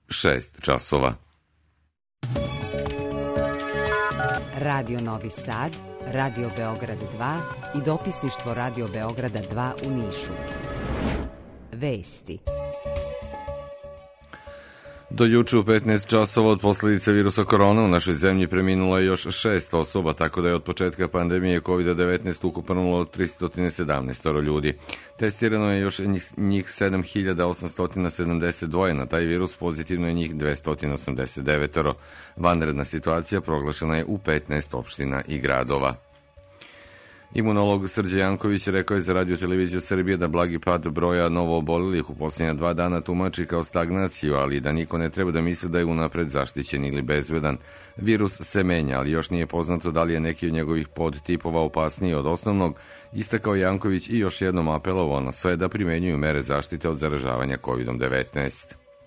6 časova. Radio Novi Sad, Radio Beograd 2 i dopisništvo Radio Beograda 2 u Nišu. Vesti. Do juče u 15 časova od posljedice virusa korona u našoj zemlji preminulo je još 6 osoba, tako da je od početka pandemije COVID-19 ukupno 317 ljudi. Testirano je još njih 7872, na taj virus pozitivno je njih 289. Vanredna situacija proglašena je u 15 opština i gradova. Imunolog Srđe Janković rekao je za Radio Televiziju Srbije da blagi pad broja novoobolelih u posljednja 2 dana tumači kao stagnaciju, ali da niko ne treba da misli da je unapred zaštićen ili bezbedan. Virus se menja, ali još nije poznato da li je neki od njegovih podtipova opasniji od osnovnog, istakao Janković i još jednom apelovao na sve da primenjuju mere zaštite od zaražavanja COVID-19.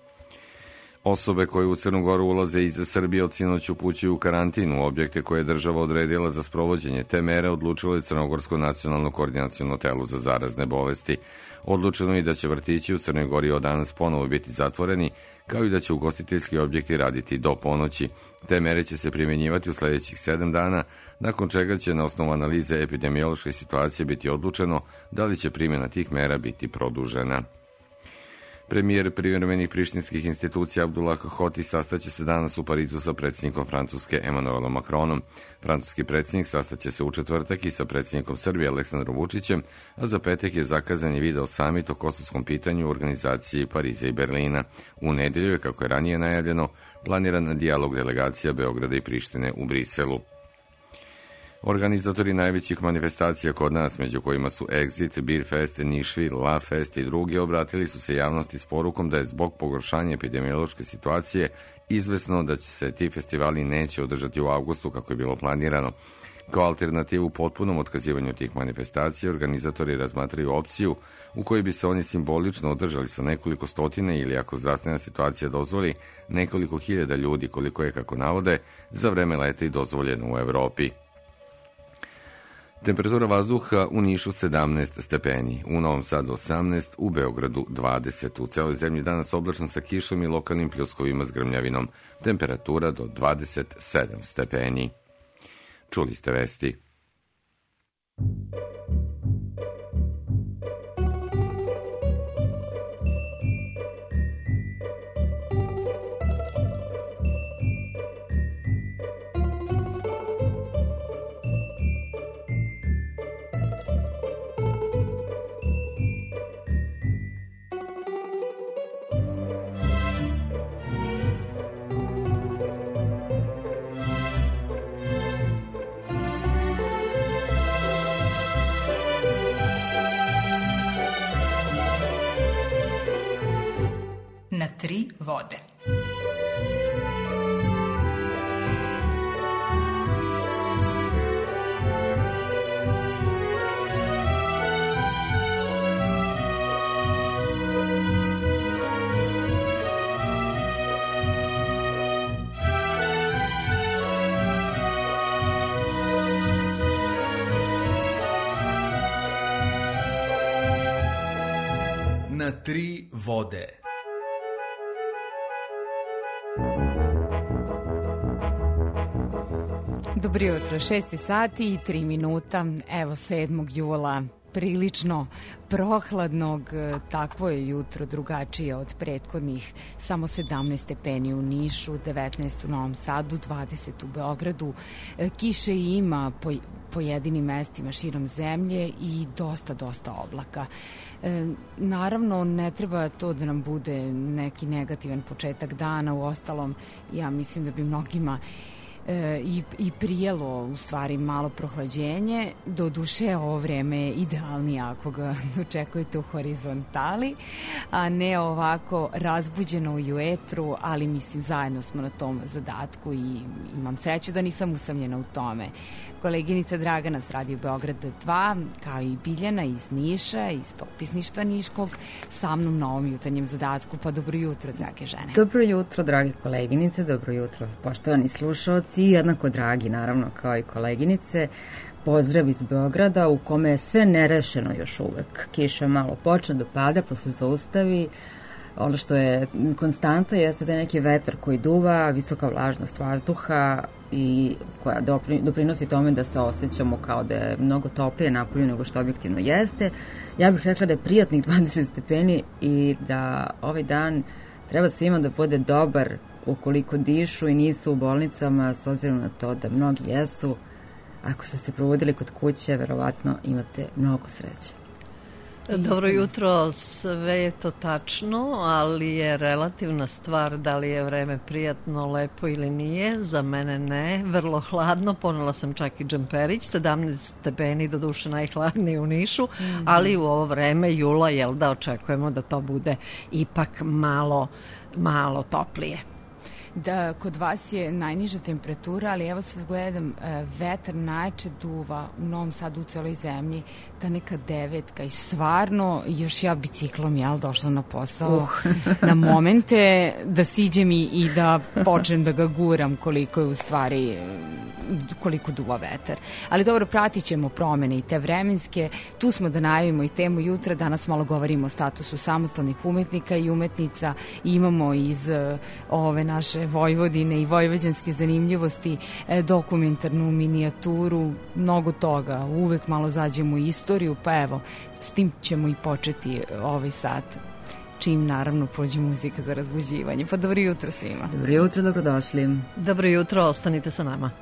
Osobe koje u Crnu Goru ulaze iz Srbije od sinoć upućuju u karantin u objekte koje je država odredila za sprovođenje te mere odlučilo je Crnogorsko nacionalno koordinaciono telo za zarazne bolesti. Odlučeno je da će vrtići u Crnoj Gori od danas ponovo biti zatvoreni, kao i da će ugostiteljski objekti raditi do ponoći. Te mere će se primjenjivati u sljedećih 7 dana, nakon čega će na osnovu analize epidemiološke situacije biti odlučeno da li će primjena tih mera biti produžena. Premijer privremenih prištinskih institucija Abdullah Hoti sastaće se danas u Parizu sa predsjednikom Francuske Emmanuelom Macronom. Francuski predsjednik sastaće se u četvrtak i sa predsjednikom Srbije Aleksandrom Vučićem, a za petak je zakazan i video samit o kosovskom pitanju u organizaciji Pariza i Berlina. U nedjelju je, kako je ranije najavljeno, planiran dijalog delegacija Beograda i Prištine u Briselu. Organizatori najvećih manifestacija kod nas, među kojima su Exit, Beer Fest, Nišvil, La Fest i drugi, obratili su se javnosti s porukom da je zbog pogoršanja epidemiološke situacije izvesno da će se ti festivali neće održati u avgustu kako je bilo planirano. Kao alternativu potpunom otkazivanju tih manifestacija, organizatori razmatraju opciju u kojoj bi se oni simbolično održali sa nekoliko stotine ili, ako zdravstvena situacija dozvoli, nekoliko hiljada ljudi, koliko je, kako navode, za vreme leta i dozvoljeno u Evropi. Temperatura vazduha u Nišu 17 stepeni, u Novom Sadu 18, u Beogradu 20. U celoj zemlji danas oblačno sa kišom i lokalnim pljuskovima s grmljavinom. Temperatura do 27 stepeni. Čuli ste vesti. Na 3 vode. Na 3 vode. Dobro jutro, 6 sati i 3 minuta, evo 7. jula, prilično prohladnog, takvo je jutro, drugačije od prethodnih, samo 17 stepeni u Nišu, 19 u Novom Sadu, 20 u Beogradu, kiše ima po pojedinim mestima širom zemlje i dosta oblaka. Naravno, ne treba to da nam bude neki negativan početak dana, u ostalom, ja mislim da bi mnogima i prijelo u stvari malo prohlađenje. Doduše ovo vreme je idealnije ako ga dočekujete u horizontali, a ne ovako razbuđeno i u etru, ali mislim zajedno smo na tom zadatku i imam sreću da nisam usamljena u tome. Koleginica Dragana s Radio Beograd 2, kao i Biljana iz Niša, iz dopisništva Niškog, sa mnom na ovom jutarnjem zadatku. Pa dobro jutro, drage žene. Dobro jutro, drage koleginice, dobro jutro, poštovani slušalci i jednako dragi, naravno, kao i koleginice. Pozdrav iz Beograda, u kome je sve nerešeno još uvek. Kiša malo počne da pada, pa se zaustavi. ono što je konstanta jeste da je neki vetar koji duva, visoka vlažnost vazduha i koja doprinosi tome da se osjećamo kao da je mnogo toplije napolju nego što objektivno jeste. Ja bih rekla da je prijatnih 20 stepeni i da ovaj dan treba svima da bude dobar ukoliko dišu i nisu u bolnicama, s obzirom na to da mnogi jesu. Ako ste se provodili kod kuće, verovatno imate mnogo sreće. Dobro jutro, sve je to tačno, ali je relativna stvar da li je vreme prijatno, lepo ili nije. Za mene ne, vrlo hladno, ponela sam čak i džemperić, 17 stepeni, do duše najhladniji u Nišu, ali u ovo vreme jula, jel da, očekujemo da to bude ipak malo toplije. Da, kod vas je najniža temperatura, ali evo sad gledam, vetar najjače duva u Novom Sadu, u celoj zemlji, ta neka 9 i stvarno još ja biciklom, jel, došla na posao na momente da siđem i da počnem da ga guram koliko je u stvari, koliko duva vetar. Ali dobro, pratit ćemo promene i te vremenske, tu smo da najavimo i temu jutra, danas malo govorimo o statusu samostalnih umetnika i umetnica, imamo iz ove naše Vojvodine i vojvođanske zanimljivosti, dokumentarnu minijaturu, mnogo toga, uvek malo zađemo u istoriju, pa evo, s tim ćemo i početi ovaj sat, čim naravno prođe muzika za razbuđivanje. Pa dobro jutro svima. Dobro jutro, dobrodošli. Dobro jutro, ostanite sa nama.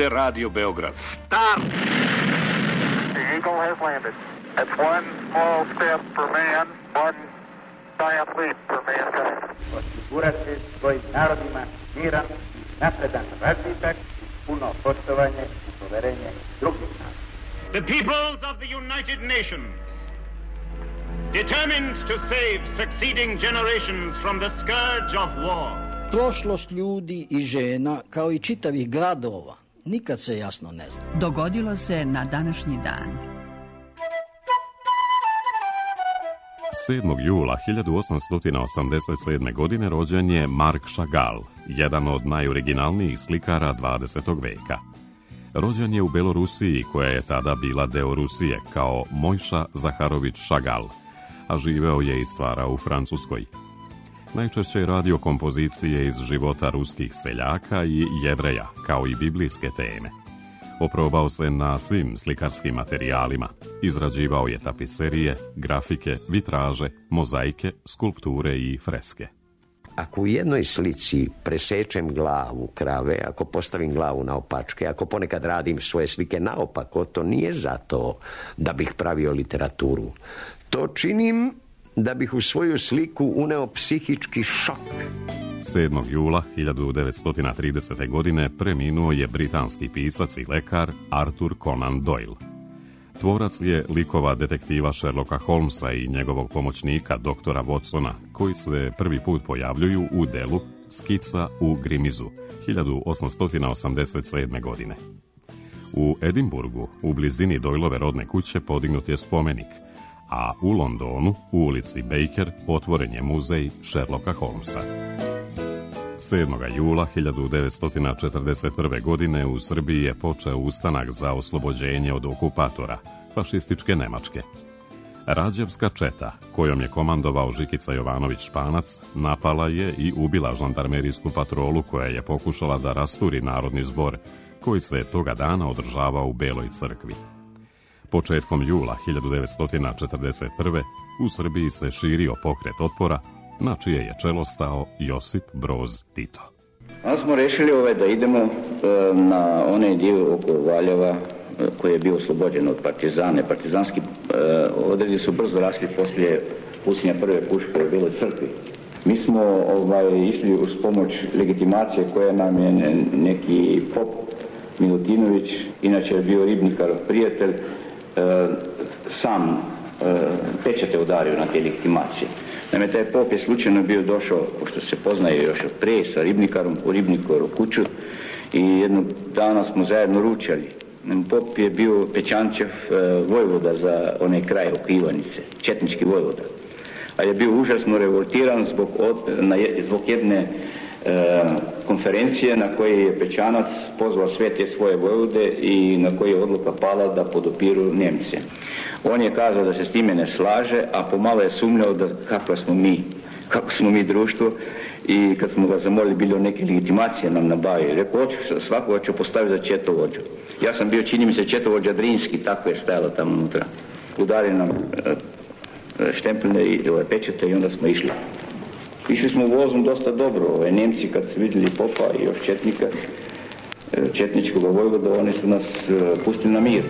bude Radio Beograd. Start! The Eagle has landed. That's one small step for man, one giant leap for mankind. Osigurati svojim narodima miran, napredan razvitak, puno poštovanje i poverenje drugih naroda. The peoples of the United Nations, determined to save succeeding generations from the scourge of war. Prošlost ljudi i žena, kao i čitavih gradova, nikad se jasno ne zna. Dogodilo se na današnji dan. 7. jula 1887. godine rođen je Marc Chagall, jedan od najoriginalnijih slikara 20. veka. Rođen je u Belorusiji, koja je tada bila deo Rusije, kao Mojša Zaharović Chagall, a živeo je i stvarao u Francuskoj. Najčešće je radio kompozicije iz života ruskih seljaka i Jevreja, kao i biblijske teme. Oprobao se na svim slikarskim materijalima. Izrađivao je tapiserije, grafike, vitraže, mozaike, skulpture i freske. Ako u jednoj slici presečem glavu krave, ako postavim glavu na opačke, ako ponekad radim svoje slike naopako, to nije zato da bih pravio literaturu. To činim da bih u svoju sliku uneo psihički šok. 7. jula 1930. godine preminuo je britanski pisac i lekar Arthur Conan Doyle. Tvorac je likova detektiva Sherlocka Holmesa i njegovog pomoćnika doktora Watsona, koji se prvi put pojavljuju u delu Skica u Grimizu 1887. godine. U Edinburgu, u blizini Doylove rodne kuće, podignut je spomenik, a u Londonu, u ulici Baker, otvoren je muzej Sherlocka Holmesa. 7. jula 1941. godine u Srbiji je počeo ustanak za oslobođenje od okupatora, fašističke Nemačke. Rađevska četa, kojom je komandovao Žikica Jovanović Španac, napala je i ubila žandarmerijsku patrolu koja je pokušala da rasturi narodni zbor, koji se toga dana održavao u Beloj crkvi. Početkom jula 1941. u Srbiji se širio pokret otpora, na čije je čelo stao Josip Broz Tito. Onda smo rešili da idemo na onaj dio oko Valjeva koji je bio oslobođen od partizane. Partizanski odredi su brzo rasli poslije pucnja prve puške u Beloj crkvi. Mi smo išli uz pomoć legitimacije koje nam je neki pop Milutinović, inače je bio ribnikar prijatelj, sam pečate udario na te legitimacije. Naime, taj pop je slučajno bio došao, pošto se poznaje još od pre, sa ribnikarom u Ribnikoru kuću i jednog dana smo zajedno ručali. Pop je bio Pećančev vojvoda za onaj kraj oko Ivanice, četnički vojvoda. A je bio užasno revoltiran zbog jedne konferencije na kojoj je Pećanac pozvao sve te svoje vojvode i na kojoj je odluka pala da podupiru Njemce. On je kazao da se s time ne slaže, a pomalo je sumnjao da kako smo mi društvo, i kad smo ga zamolili bili neke legitimacije nam nabavili. Rekao, svakoga ću postaviti za četovođu. Ja sam bio, čini mi se, četovođa Drinski, tako je stajalo tamo unutra. Udarili nam štempljene i pečete i onda smo išli. Išli smo vozom dosta dobro. Njemci kad su vidjeli popa i još četnika, četničkog vojvoda, oni su nas pustili na mir.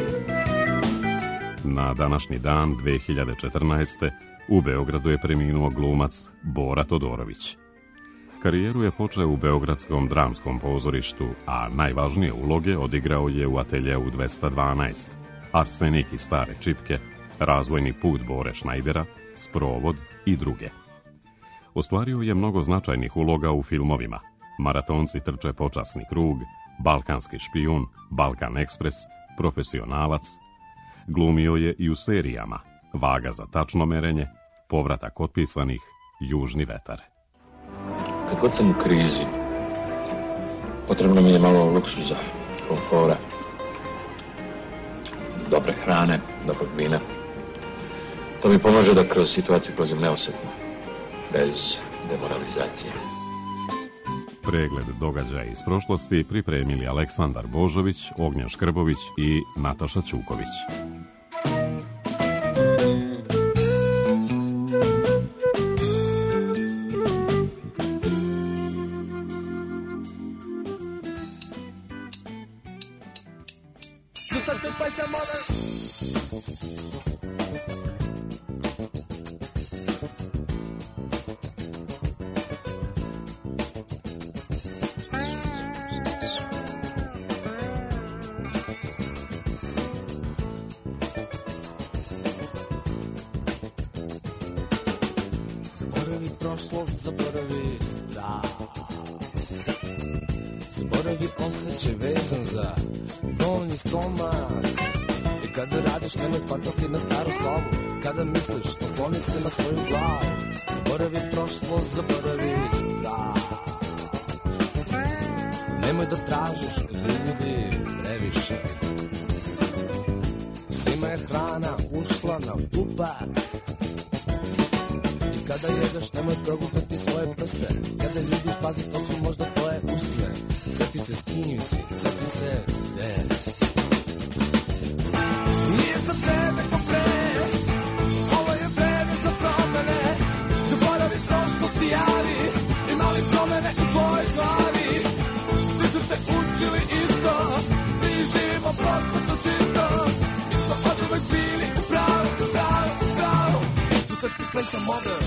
Na današnji dan 2014. u Beogradu je preminuo glumac Bora Todorović. Karijeru je počeo u Beogradskom dramskom pozorištu, a najvažnije uloge odigrao je u Ateljeu 212, Arsenik i stare čipke, Razvojni put Bore Šnajdera, Sprovod i druge. Ostvario je mnogo značajnih uloga u filmovima Maratonci trče počasni krug, Balkanski špijun, Balkan ekspres, Profesionalac. Glumio je i u serijama Vaga za tačno merenje, Povratak otpisanih, Južni vetar. Kad god sam u krizi, potrebno mi je malo luksuza, komfora, dobre hrane, dobrog vina. To mi pomaže da kroz situaciju prolazim neosetno, bez demoralizacije. Pregled događaja iz prošlosti pripremili Aleksandar Božović, Ognjen Škrbović i Nataša Ćuković. Just let me play some other. Zaboravi prošlost, zaboravi strah. Zaboravi osjećaj vezan za bolni stomak. I kada radiš nemoj patati na staru slavu. Kada misliš osloni se na svoju glavu. Zaboravi prošlost, zaboravi strah. Nemoj da tražiš ljudi previše. Svima je hrana ušla na pupak. Kada jedeš, nemoj progutati svoje prste. Kada ljubiš, pazi, to su možda tvoje usne. Sjeti se s kim si, sjeti se gde. Nije sad vreme ko pre, ovo je vreme za promene. Zaboravi prošlost i javi, imali promene u tvojoj glavi. Svi su te učili isto, mi živimo propatno čisto. Mi smo oduvek bili u pravu, pravu, pravu. Just let me play some other.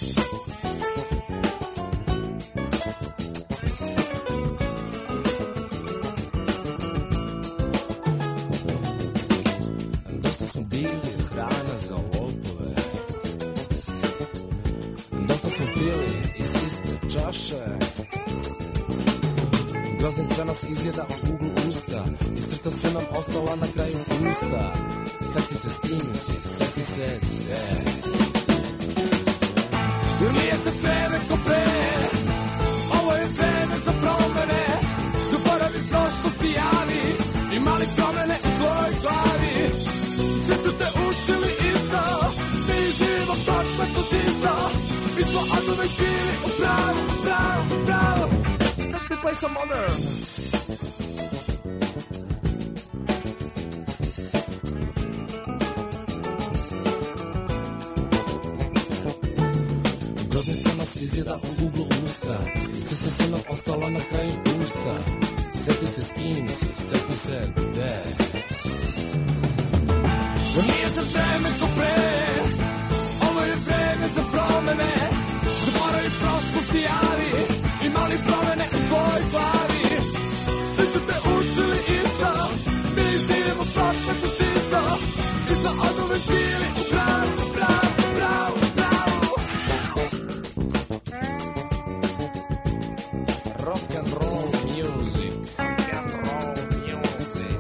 Dosta smo bili hrana za lopove. Dosta smo pili iz iste čaše. Groznica nas izjeda od uglu usta. I srca su nam ostala na kraju usta. Sjeti se s kim si, sjeti se gde. Jer nije sad vreme ko pre, ovo je vreme za promene. Zaboravi prošlost i javi, imali promene u tvojoj glavi. Svi su te učili isto, mi živimo prosvetno čisto. Mi smo oduvek bili u pravu, pravu, pravu. Just let me play some modern. Groznica nas izjeda u uglu usta. Srce se nam ostala na kraju usta. Sjeti se s kim si, sjeti se gde. Nije sad vreme ko pre, ovo je vreme za promene. Zaboravi prošlost i javi, imali promene u tvojoj glavi. Svi su te učili isto, mi živimo prosvetno čisto. Mi smo oduvek bili u pravu, pravu, pravu, pravu. Rock and roll music, rock and roll music.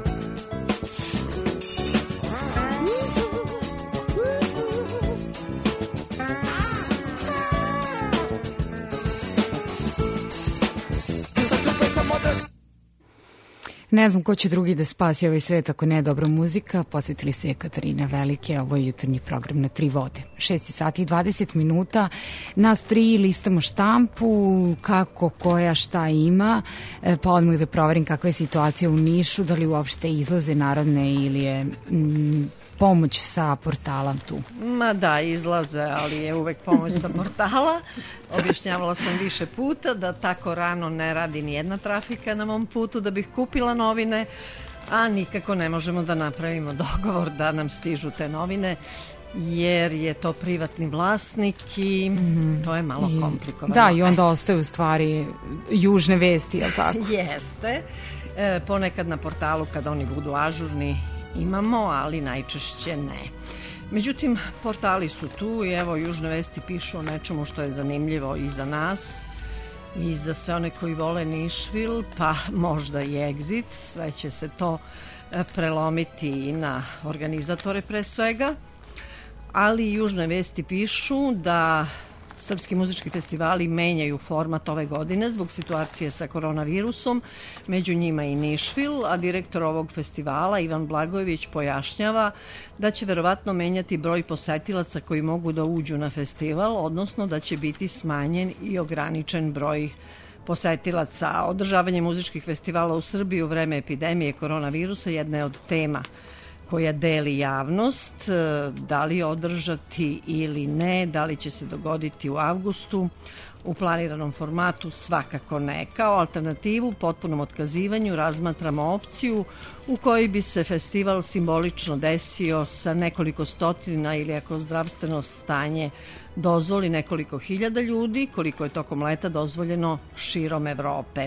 Ne znam ko će drugi da spasi ovaj svet ako ne dobra muzika. Posjetili se Katarina Velike, ovo je jutarnji program na 3 vode. 6 sati i 20 minuta. Nas 3 listamo štampu, kako, koja, šta ima, pa odmah da proverim kakva je situacija u Nišu, da li uopšte izlaze narodne ili je pomoć sa portala tu. Ma da, izlaze, ali je uvek pomoć sa portala. Objašnjavala sam više puta da tako rano ne radi ni jedna trafika na mom putu da bih kupila novine, a nikako ne možemo da napravimo dogovor da nam stižu te novine, jer je to privatni vlasnik i to je malo komplikovano. Da, i onda ostaju u stvari južne vesti, je li tako? Jeste. Ponekad na portalu kad oni budu ažurni imamo, ali najčešće ne. Međutim, portali su tu i evo južne vesti pišu o nečemu što je zanimljivo i za nas i za sve one koji vole Nišvil, pa možda i Exit. Sve će se to prelomiti i na organizatore pre svega. Ali južne vesti pišu da srpski muzički festivali menjaju format ove godine zbog situacije sa koronavirusom, među njima i Nišvil, a direktor ovog festivala Ivan Blagojević pojašnjava da će verovatno menjati broj posetilaca koji mogu da uđu na festival, odnosno da će biti smanjen i ograničen broj posetilaca. Održavanje muzičkih festivala u Srbiji u vreme epidemije koronavirusa jedna je od tema koja deli javnost, da li održati ili ne, da li će se dogoditi u avgustu. U planiranom formatu svakako ne. Kao alternativu potpunom otkazivanju razmatramo opciju u kojoj bi se festival simbolično desio sa nekoliko stotina ili ako zdravstveno stanje dozvoli nekoliko hiljada ljudi, koliko je tokom leta dozvoljeno širom Evrope.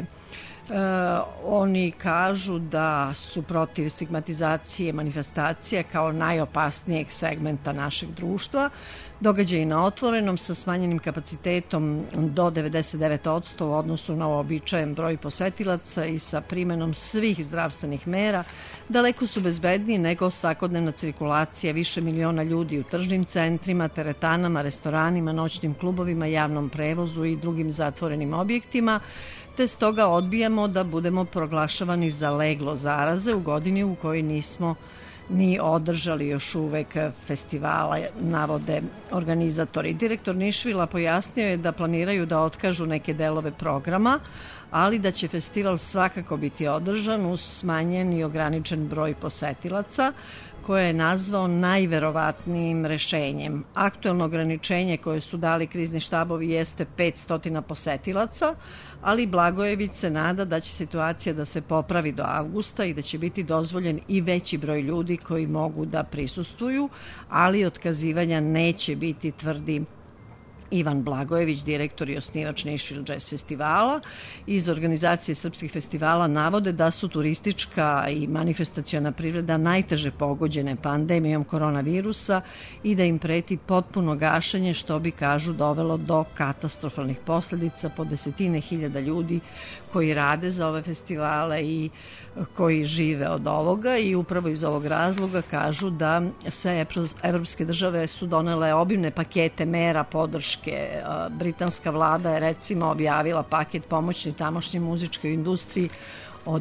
Oni kažu da su protiv stigmatizacije manifestacija kao najopasnijeg segmenta našeg društva. Događaji na otvorenom sa smanjenim kapacitetom do 99% u odnosu na uobičajen broj posetilaca i sa primenom svih zdravstvenih mera daleko su bezbedniji nego svakodnevna cirkulacija više miliona ljudi u tržnim centrima, teretanama, restoranima, noćnim klubovima, javnom prevozu i drugim zatvorenim objektima, te stoga odbijamo da budemo proglašavani za leglo zaraze u godini u kojoj nismo ni održali još uvek festivala, navode organizatori. Direktor Nišvila pojasnio je da planiraju da otkažu neke delove programa, ali da će festival svakako biti održan uz smanjen i ograničen broj posetilaca, koje je nazvao najverovatnijim rešenjem. Aktuelno ograničenje koje su dali krizni štabovi jeste 500 posetilaca, ali Blagojević se nada da će situacija da se popravi do avgusta i da će biti dozvoljen i veći broj ljudi koji mogu da prisustvuju, ali otkazivanja neće biti, tvrdi Ivan Blagojević, direktor i osnivač Nišvil Jazz festivala. Iz organizacije srpskih festivala navode da su turistička i manifestaciona privreda najteže pogođene pandemijom koronavirusa i da im preti potpuno gašenje, što bi, kažu, dovelo do katastrofalnih posledica po desetine hiljada ljudi koji rade za ove festivale i koji žive od ovoga, i upravo iz ovog razloga kažu da sve evropske države su donele obimne pakete mera podrške. Britanska vlada je recimo objavila paket pomoći tamošnjoj muzičkoj industriji od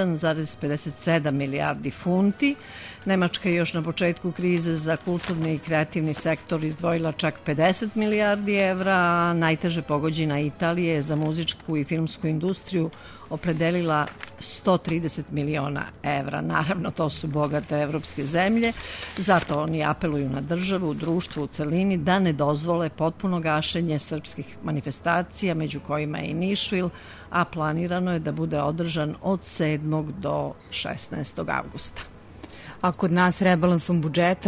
1,57 milijardi funti. Nemačka je još na početku krize za kulturni i kreativni sektor izdvojila čak 50 milijardi evra, a najteže pogođena Italija je za muzičku i filmsku industriju opredelila 130 miliona evra. Naravno, to su bogate evropske zemlje, zato oni apeluju na državu, društvo u celini da ne dozvole potpuno gašenje srpskih manifestacija, među kojima je i Nišvil, a planirano je da bude održan od 7. do 16. avgusta. A kod nas rebalansom budžeta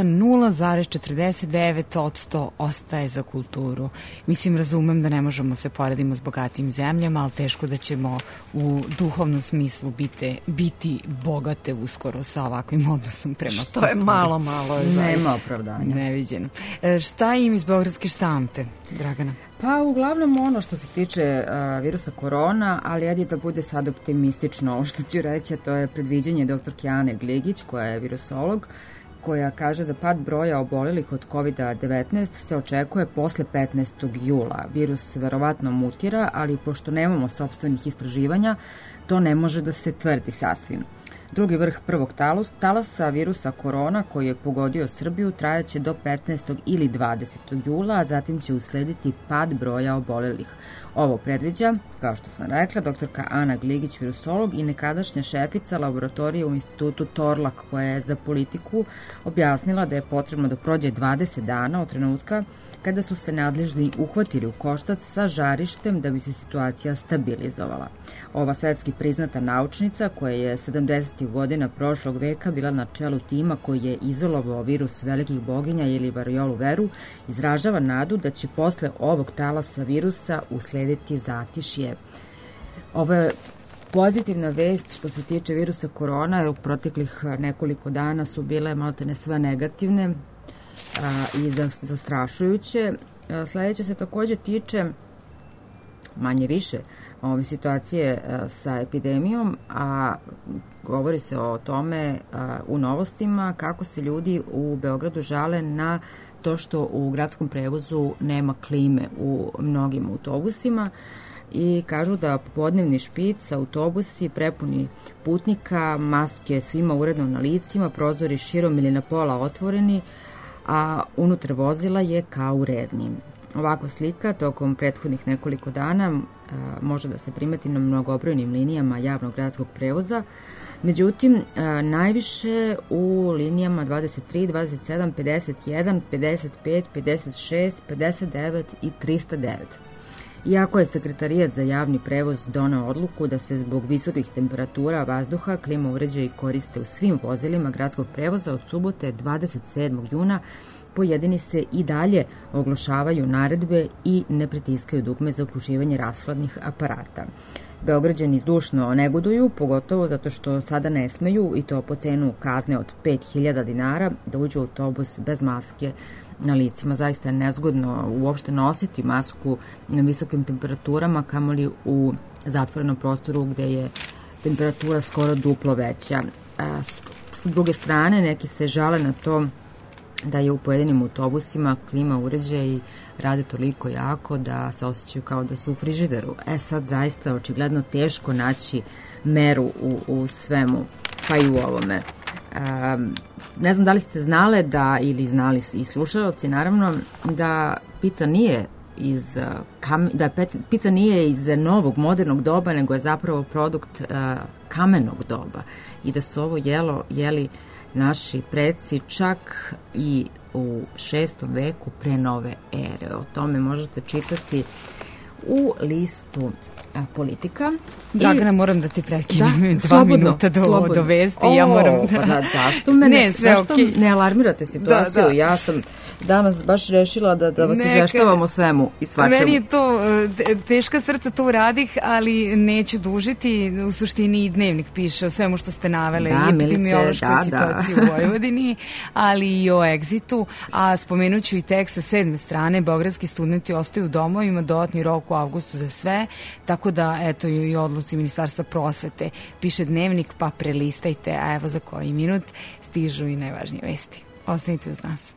0,49% ostaje za kulturu. Mislim, razumem da ne možemo se poredimo s bogatim zemljama, ali teško da ćemo u duhovnom smislu biti bogate uskoro sa ovakvim odnosom prema kulturi. Što je malo nema opravdanja. Neviđeno. Šta im iz beogradske štampe, Dragana? Pa uglavnom ono što se tiče virusa korona, ali ajde da bude sad optimistično. Ovo što ću reći, to je predviđenje doktorke Ane Gligić, koja je virusolog, koja kaže da pad broja obolelih od COVID-19 se očekuje posle 15. jula. Virus verovatno mutira, ali pošto nemamo sopstvenih istraživanja, to ne može da se tvrdi sasvim. Drugi vrh prvog talasa virusa korona koji je pogodio Srbiju trajaće do 15. ili 20. jula, a zatim će uslediti pad broja obolelih. Ovo predviđa, kao što sam rekla, doktorka Ana Gligić, virusolog i nekadašnja šefica laboratorije u institutu Torlak, koja je za Politiku objasnila da je potrebno da prođe 20 dana od trenutka kada su se nadležni uhvatili u koštac sa žarištem da bi se situacija stabilizovala. Ova svetski priznata naučnica, koja je 70. godina prošlog veka bila na čelu tima koji je izolovao virus velikih boginja ili variolu veru, izražava nadu da će posle ovog talasa virusa uslediti zatišje. Ovo je pozitivna vest što se tiče virusa korona. U proteklih nekoliko dana su bile maltene sve negativne i zastrašujuće. Sledeće se takođe tiče manje više ove situacije sa epidemijom, a govori se o tome u novostima kako se ljudi u Beogradu žale na to što u gradskom prevozu nema klime u mnogim autobusima i kažu da popodnevni špic, autobusi prepuni putnika, maske svima uredno na licima, prozori širom ili na pola otvoreni, a unutar vozila je kao u rednim. Ovakva slika tokom prethodnih nekoliko dana može da se primeti na mnogobrojnim linijama javnog gradskog prevoza Međutim, najviše u linijama 23, 27, 51, 55, 56, 59 i 309. Iako je Sekretarijat za javni prevoz doneo odluku da se zbog visokih temperatura vazduha klima uređaji koriste u svim vozilima gradskog prevoza od subote 27. juna, pojedini se i dalje oglašavaju naredbe i ne pritiskaju dugme za uključivanje rashladnih aparata. Beograđani zdušno negoduju, pogotovo zato što sada ne smeju, i to po cenu kazne od 5000 dinara, da uđu u autobus bez maske na licima. Zaista je nezgodno uopšte nositi masku na visokim temperaturama, kamoli u zatvorenom prostoru gde je temperatura skoro duplo veća. S druge strane, neki se žale na to da je u pojedinim autobusima klima uređaji rade toliko jako da se osjećaju kao da su u frižideru. Sad zaista očigledno teško naći meru u svemu, pa i u ovome. Ne znam da li ste znale da, ili znali i slušalci naravno, da pica nije pica nije iz novog modernog doba, nego je zapravo produkt kamenog doba i da su ovo jeli naši preci čak i u 6. veku pre nove ere. O tome možete čitati u listu Politika. Dragana, moram da ti prekinem 2 minuta do vesti. Ja moram zašto me ne alarmirate situaciju? Ja sam danas baš rešila da vas izveštavamo o svemu i svačemu. Meni je to teška srca, to uradih, ali neću dužiti. U suštini i Dnevnik piše o svemu što ste navele, i epidemiološkoj situaciji u Vojvodini, ali i o egzitu. A spomenut ću i tek sa 7. strane, beogradski studenti ostaju u domovima, dodatni rok u avgustu za sve, tako da, eto, i odluci Ministarstva prosvete, piše Dnevnik, pa prelistajte, a evo za koji minut stižu i najvažnije vesti. Ostanite uz nas.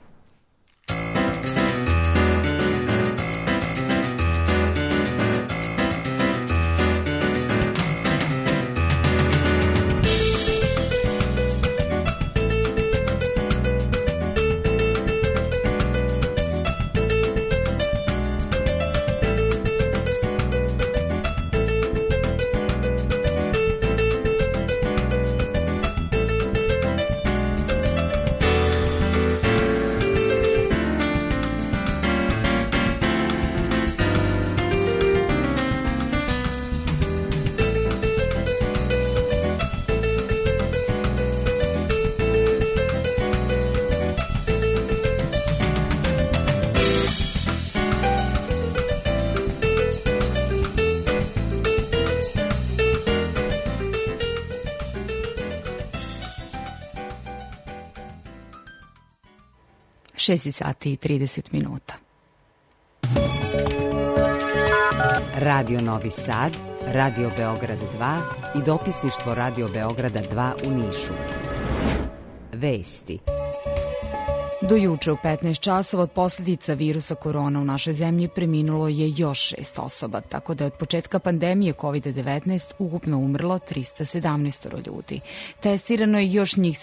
Sati i 30 minuta. Radio Novi Sad, Radio Beograd 2 i dopisništvo Radio Beograda 2 u Nišu. Vesti. Do juče u 15 časova od posljedica virusa korona u našoj zemlji preminulo je još 6 osoba, tako da je od početka pandemije COVID-19 ukupno umrlo 317 ljudi. Testirano je još njih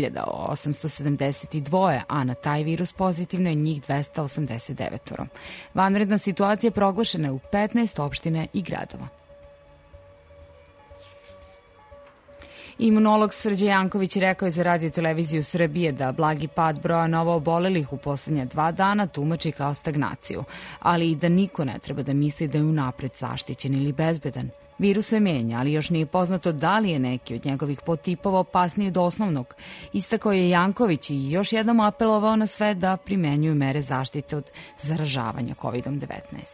7872, a na taj virus pozitivno je njih 289. Vanredna situacija proglašena je u 15 opština i gradova. Imunolog Srđe Janković rekao je za Radio televiziju Srbije da blagi pad broja novoobolelih u poslednja 2 dana tumači kao stagnaciju, ali i da niko ne treba da misli da je unapred zaštićen ili bezbedan. Virus se menja, ali još nije poznato da li je neki od njegovih podtipova opasniji od osnovnog. Istakao je Janković i još jednom apelovao na sve da primenjuju mere zaštite od zaražavanja COVID-19.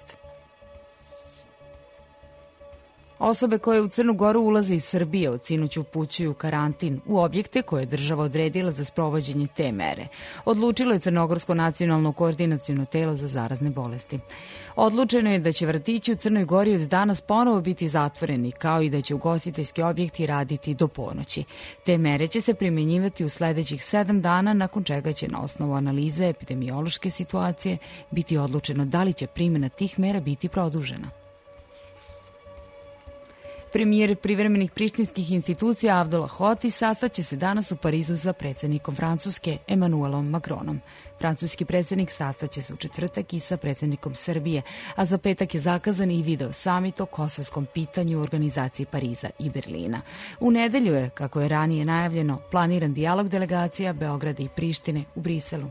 Osobe koje u Crnu Goru ulaze iz Srbije od sinoć upućuju karantin u objekte koje je država odredila za sprovođenje te mere. Odlučilo je Crnogorsko nacionalno koordinaciono telo za zarazne bolesti. Odlučeno je da će vrtići u Crnoj Gori od danas ponovo biti zatvoreni, kao i da će ugostiteljski objekti raditi do ponoći. Te mere će se primjenjivati u sledećih 7 dana, nakon čega će na osnovu analize epidemiološke situacije biti odlučeno da li će primjena tih mera biti produžena. Premijer privremenih prištinskih institucija Avdullah Hoti sastaće se danas u Parizu sa predsjednikom Francuske Emmanuelom Macronom. Francuski predsjednik sastaće se u četvrtak i sa predsjednikom Srbije, a za petak je zakazan i video samit o kosovskom pitanju u organizaciji Pariza i Berlina. U nedelju je, kako je ranije najavljeno, planiran dijalog delegacija Beograda i Prištine u Briselu.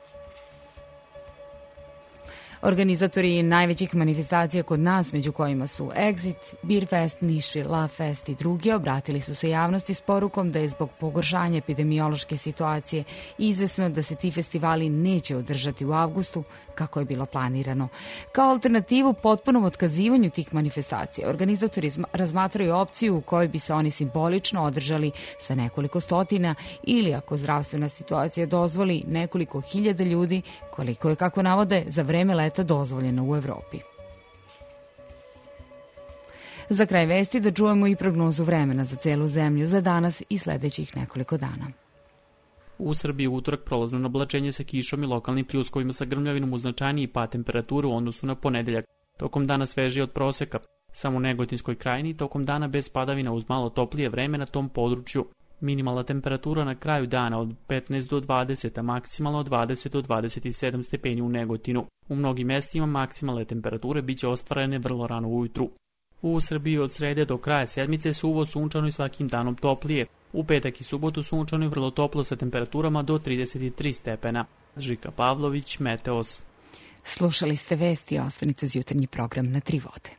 Organizatori najvećih manifestacija kod nas, među kojima su Exit, Beerfest, Nišvi, Lovefest i drugi, obratili su se javnosti s porukom da je zbog pogoršanja epidemiološke situacije izvesno da se ti festivali neće održati u avgustu kako je bilo planirano. Kao alternativu potpunom otkazivanju tih manifestacija, organizatori razmatraju opciju u kojoj bi se oni simbolično održali sa nekoliko stotina ili, ako zdravstvena situacija dozvoli, nekoliko hiljada ljudi, koliko je, kako navode, za vreme leta dozvoljeno u Evropi. Za kraj vesti da čujemo i prognozu vremena za celu zemlju za danas i sledećih nekoliko dana. U Srbiji utorak prolazno oblačenje sa kišom i lokalnim pljuskovima sa grmljavinom uz značajniji pad temperature u odnosu na ponedeljak. Tokom dana svežije od proseka. Samo u Negotinskoj krajini tokom dana bez padavina uz malo toplije vreme na tom području. Minimalna temperatura na kraju dana od 15 do 20, a maksimalno od 20 do 27 stepeni u Negotinu. U mnogim mestima maksimalne temperature biće ostvarene vrlo rano ujutru. U Srbiji od srede do kraja sedmice suvo, sunčano i svakim danom toplije. U petak i subotu sunčano i vrlo toplo sa temperaturama do 33 stepena. Žika Pavlović, Meteos. Slušali ste vesti i ostanite uz jutarnji program na 3 vode.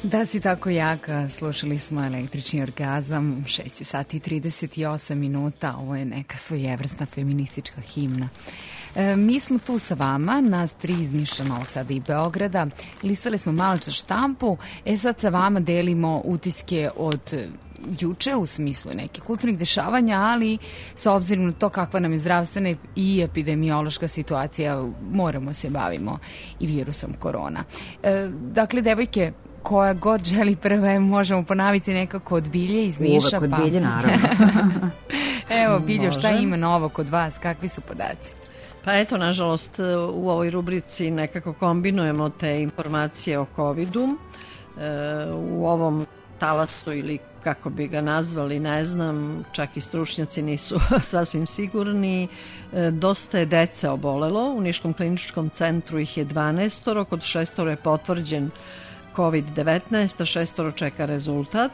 Da si tako jaka, slušali smo Električni orgazam, 6 sati i 38 minuta, ovo je neka svojevrsna feministička himna. Mi smo tu sa vama, nas 3 iz Niša, Novog Sada i Beograda, listali smo malo za štampu, sad sa vama delimo utiske od juče u smislu nekih kulturnih dešavanja, ali sa obzirom na to kakva nam je zdravstvena i epidemiološka situacija, moramo se bavimo i virusom korona. Dakle, devojke, koja god želi prva, možemo ponaviti nekako od Bilje iz Niša. Uvek od Bilje, naravno. Evo, Biljo, šta ima novo kod vas? Kakvi su podaci? Pa eto, nažalost, u ovoj rubrici nekako kombinujemo te informacije o COVID-u. U ovom talasu ili kako bi ga nazvali, ne znam, čak i stručnjaci nisu sasvim sigurni. Dosta je dece obolelo, u Niškom kliničkom centru ih je 12, kod 6 je potvrđen COVID-19, a 6 čeka rezultat,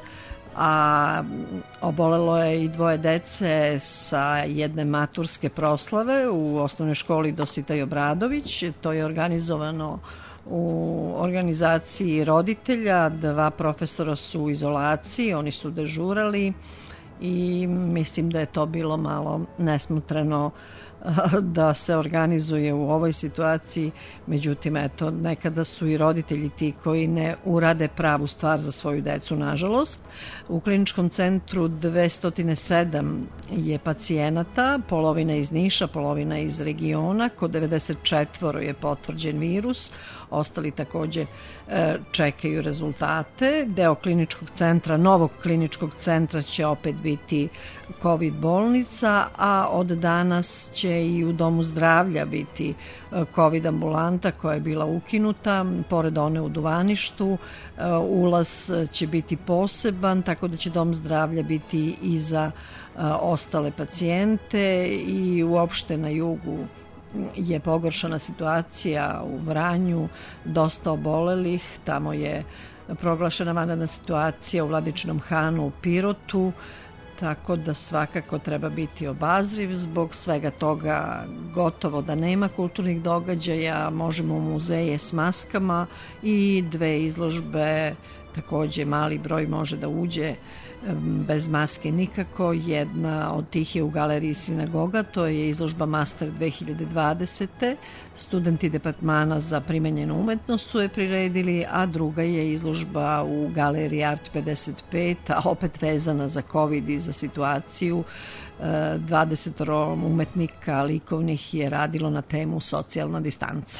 a obolelo je i 2 dece sa jedne maturske proslave u osnovnoj školi Dositej Obradović. To je organizovano u organizaciji roditelja, 2 profesora su u izolaciji, oni su dežurali i mislim da je to bilo malo nesmotreno da se organizuje u ovoj situaciji. Međutim, eto, nekada su i roditelji ti koji ne urade pravu stvar za svoju decu, nažalost. U kliničkom centru 207 je pacijenata, polovina iz Niša, polovina iz regiona, kod 94 je potvrđen virus, ostali takođe čekaju rezultate. Deo kliničkog centra, novog kliničkog centra će opet biti COVID bolnica, a od danas će i u Domu zdravlja biti COVID ambulanta koja je bila ukinuta, pored one u Duvaništu. Ulaz će biti poseban, tako da će Dom zdravlja biti i za ostale pacijente i uopšte na jugu je pogoršana situacija, u Vranju dosta obolelih, tamo je proglašena vanredna situacija, u Vladičinom Hanu, u Pirotu, tako da svakako treba biti obazriv. Zbog svega toga gotovo da nema kulturnih događaja, možemo u muzeje s maskama i 2 izložbe, takođe mali broj može da uđe bez maske nikako. Jedna od tih je u galeriji Sinagoga, to je izložba Master 2020. Studenti departmana za primenjenu umetnost su je priredili, a druga je izložba u galeriji Art 55, a opet vezana za COVID i za situaciju. 20 umetnika likovnih je radilo na temu socijalna distanca.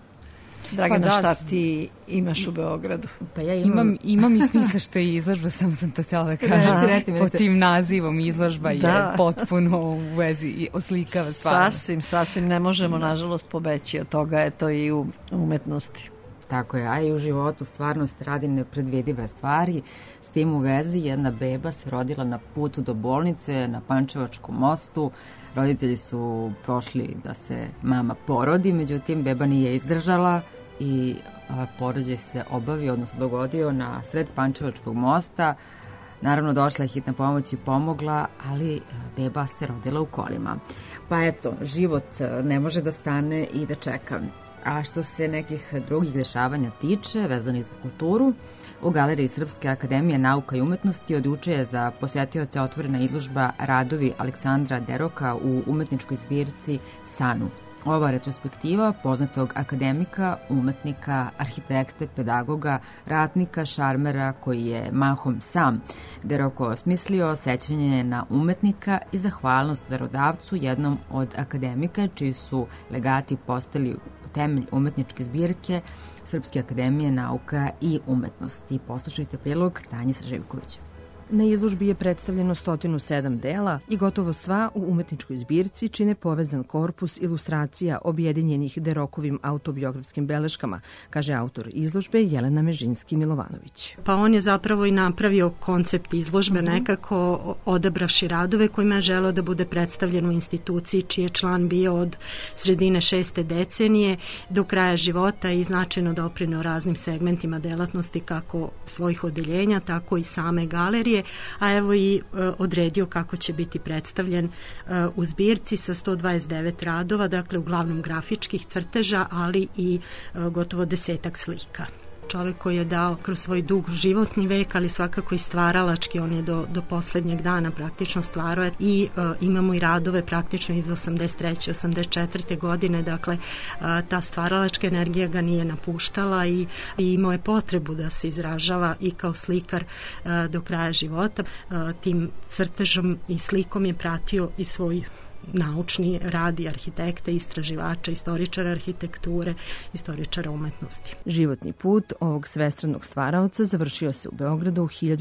Dragana, šta ti imaš u Beogradu? Pa ja imam i smisla što je izložba, samo sam to htjela da kažem. Po tim nazivom izložba je potpuno u vezi, oslikava stvarno. Sasvim ne možemo, nažalost, pobeći od toga, je to i u umetnosti. Tako je, a i u životu stvarno se radi nepredvidive stvari. S tim u vezi jedna beba se rodila na putu do bolnice na Pančevačkom mostu. Roditelji su prošli da se mama porodi, međutim beba nije izdržala i porođaj se obavio, odnosno dogodio na sred Pančevačkog mosta. Naravno, došla je hitna pomoć i pomogla, ali beba se rodila u kolima. Pa eto, život ne može da stane i da čeka. A što se nekih drugih dešavanja tiče, vezanih za kulturu, u Galeriji Srpske akademije nauka i umetnosti od juče je za posjetioce otvorena izložba Radovi Aleksandra Deroka u umetničkoj zbirci Sanu. Ova retrospektiva poznatog akademika, umetnika, arhitekte, pedagoga, ratnika, šarmera koji je mahom sam Deroko osmislio, sećanje na umetnika i zahvalnost darodavcu, jednom od akademika čiji su legati postali temelj umetničke zbirke Srpske akademije nauka i umetnosti. Poslušajte prilog Tanje Srživkovića. Na izložbi je predstavljeno 107 dela i gotovo sva u umetničkoj zbirci čine povezan korpus ilustracija objedinjenih Derokovim autobiografskim beleškama, kaže autor izložbe Jelena Mežinski-Milovanović. Pa on je zapravo i napravio koncept izložbe nekako odabravši radove kojima je želeo da bude predstavljen u instituciji čiji je član bio od sredine 6. decenije do kraja života i značajno doprineo raznim segmentima delatnosti kako svojih odeljenja, tako i same galerije, a evo i odredio kako će biti predstavljen u zbirci sa 129 radova, dakle uglavnom grafičkih crteža, ali i gotovo 10 slika. čovjek koji je dao kroz svoj dug životni vek, ali svakako i stvaralački, on je do poslednjeg dana praktično stvarao i imamo i radove praktično iz 83. 84. godine, dakle ta stvaralačka energija ga nije napuštala i imao je potrebu da se izražava i kao slikar do kraja života. Tim crtežom i slikom je pratio i svoj naučni rad i arhitekta, istraživača, istoričara arhitekture, istoričara umetnosti. Životni put ovog svestranog stvaraoca završio se u Beogradu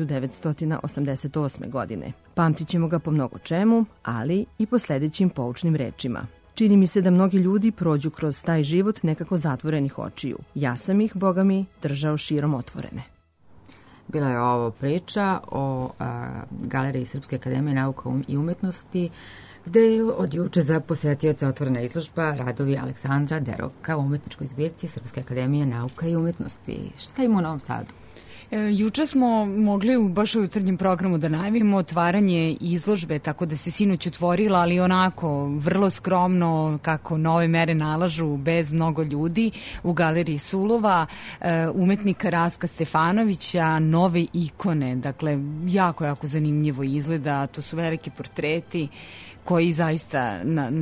1988. godine. Pamtit ćemo ga po mnogo čemu, ali i po sledećim poučnim rečima. Čini mi se da mnogi ljudi prođu kroz taj život nekako zatvorenih očiju. Ja sam ih, boga mi, držao širom otvorene. Bila je ovo priča o Galeriji Srpske akademije nauka i umetnosti, gde je od juče za posetioca otvorena izložba radovi Aleksandra Deroka u umetničkoj zbirci Srpske akademije nauka i umetnosti. Šta ima u Novom Sadu? Juče smo mogli baš u jutarnjem programu da najavimo otvaranje izložbe, tako da se sinoć otvorila, ali onako vrlo skromno, kako nove mere nalažu, bez mnogo ljudi, u Galeriji Sulova, umetnika Rastka Stefanovića, nove ikone. Dakle, jako zanimljivo izgleda, to su veliki portreti koji zaista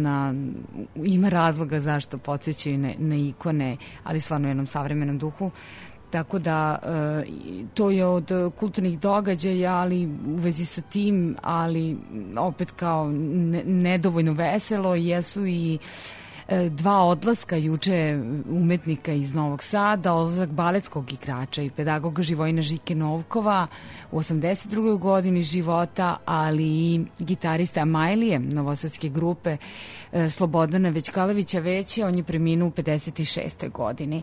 ima razloga zašto podsjećaju na ikone, ali stvarno u jednom savremenom duhu. Tako da to je od kulturnih događaja, ali u vezi sa tim, ali opet kao nedovoljno veselo, jesu i dva odlaska juče umetnika iz Novog Sada, odlazak baletskog igrača i pedagoga Živojina Žike Novkova u 82. godini života, ali i gitarista Majlije, novosadske grupe Slobodana Većkalevića Veće, on je preminuo u 56. godini.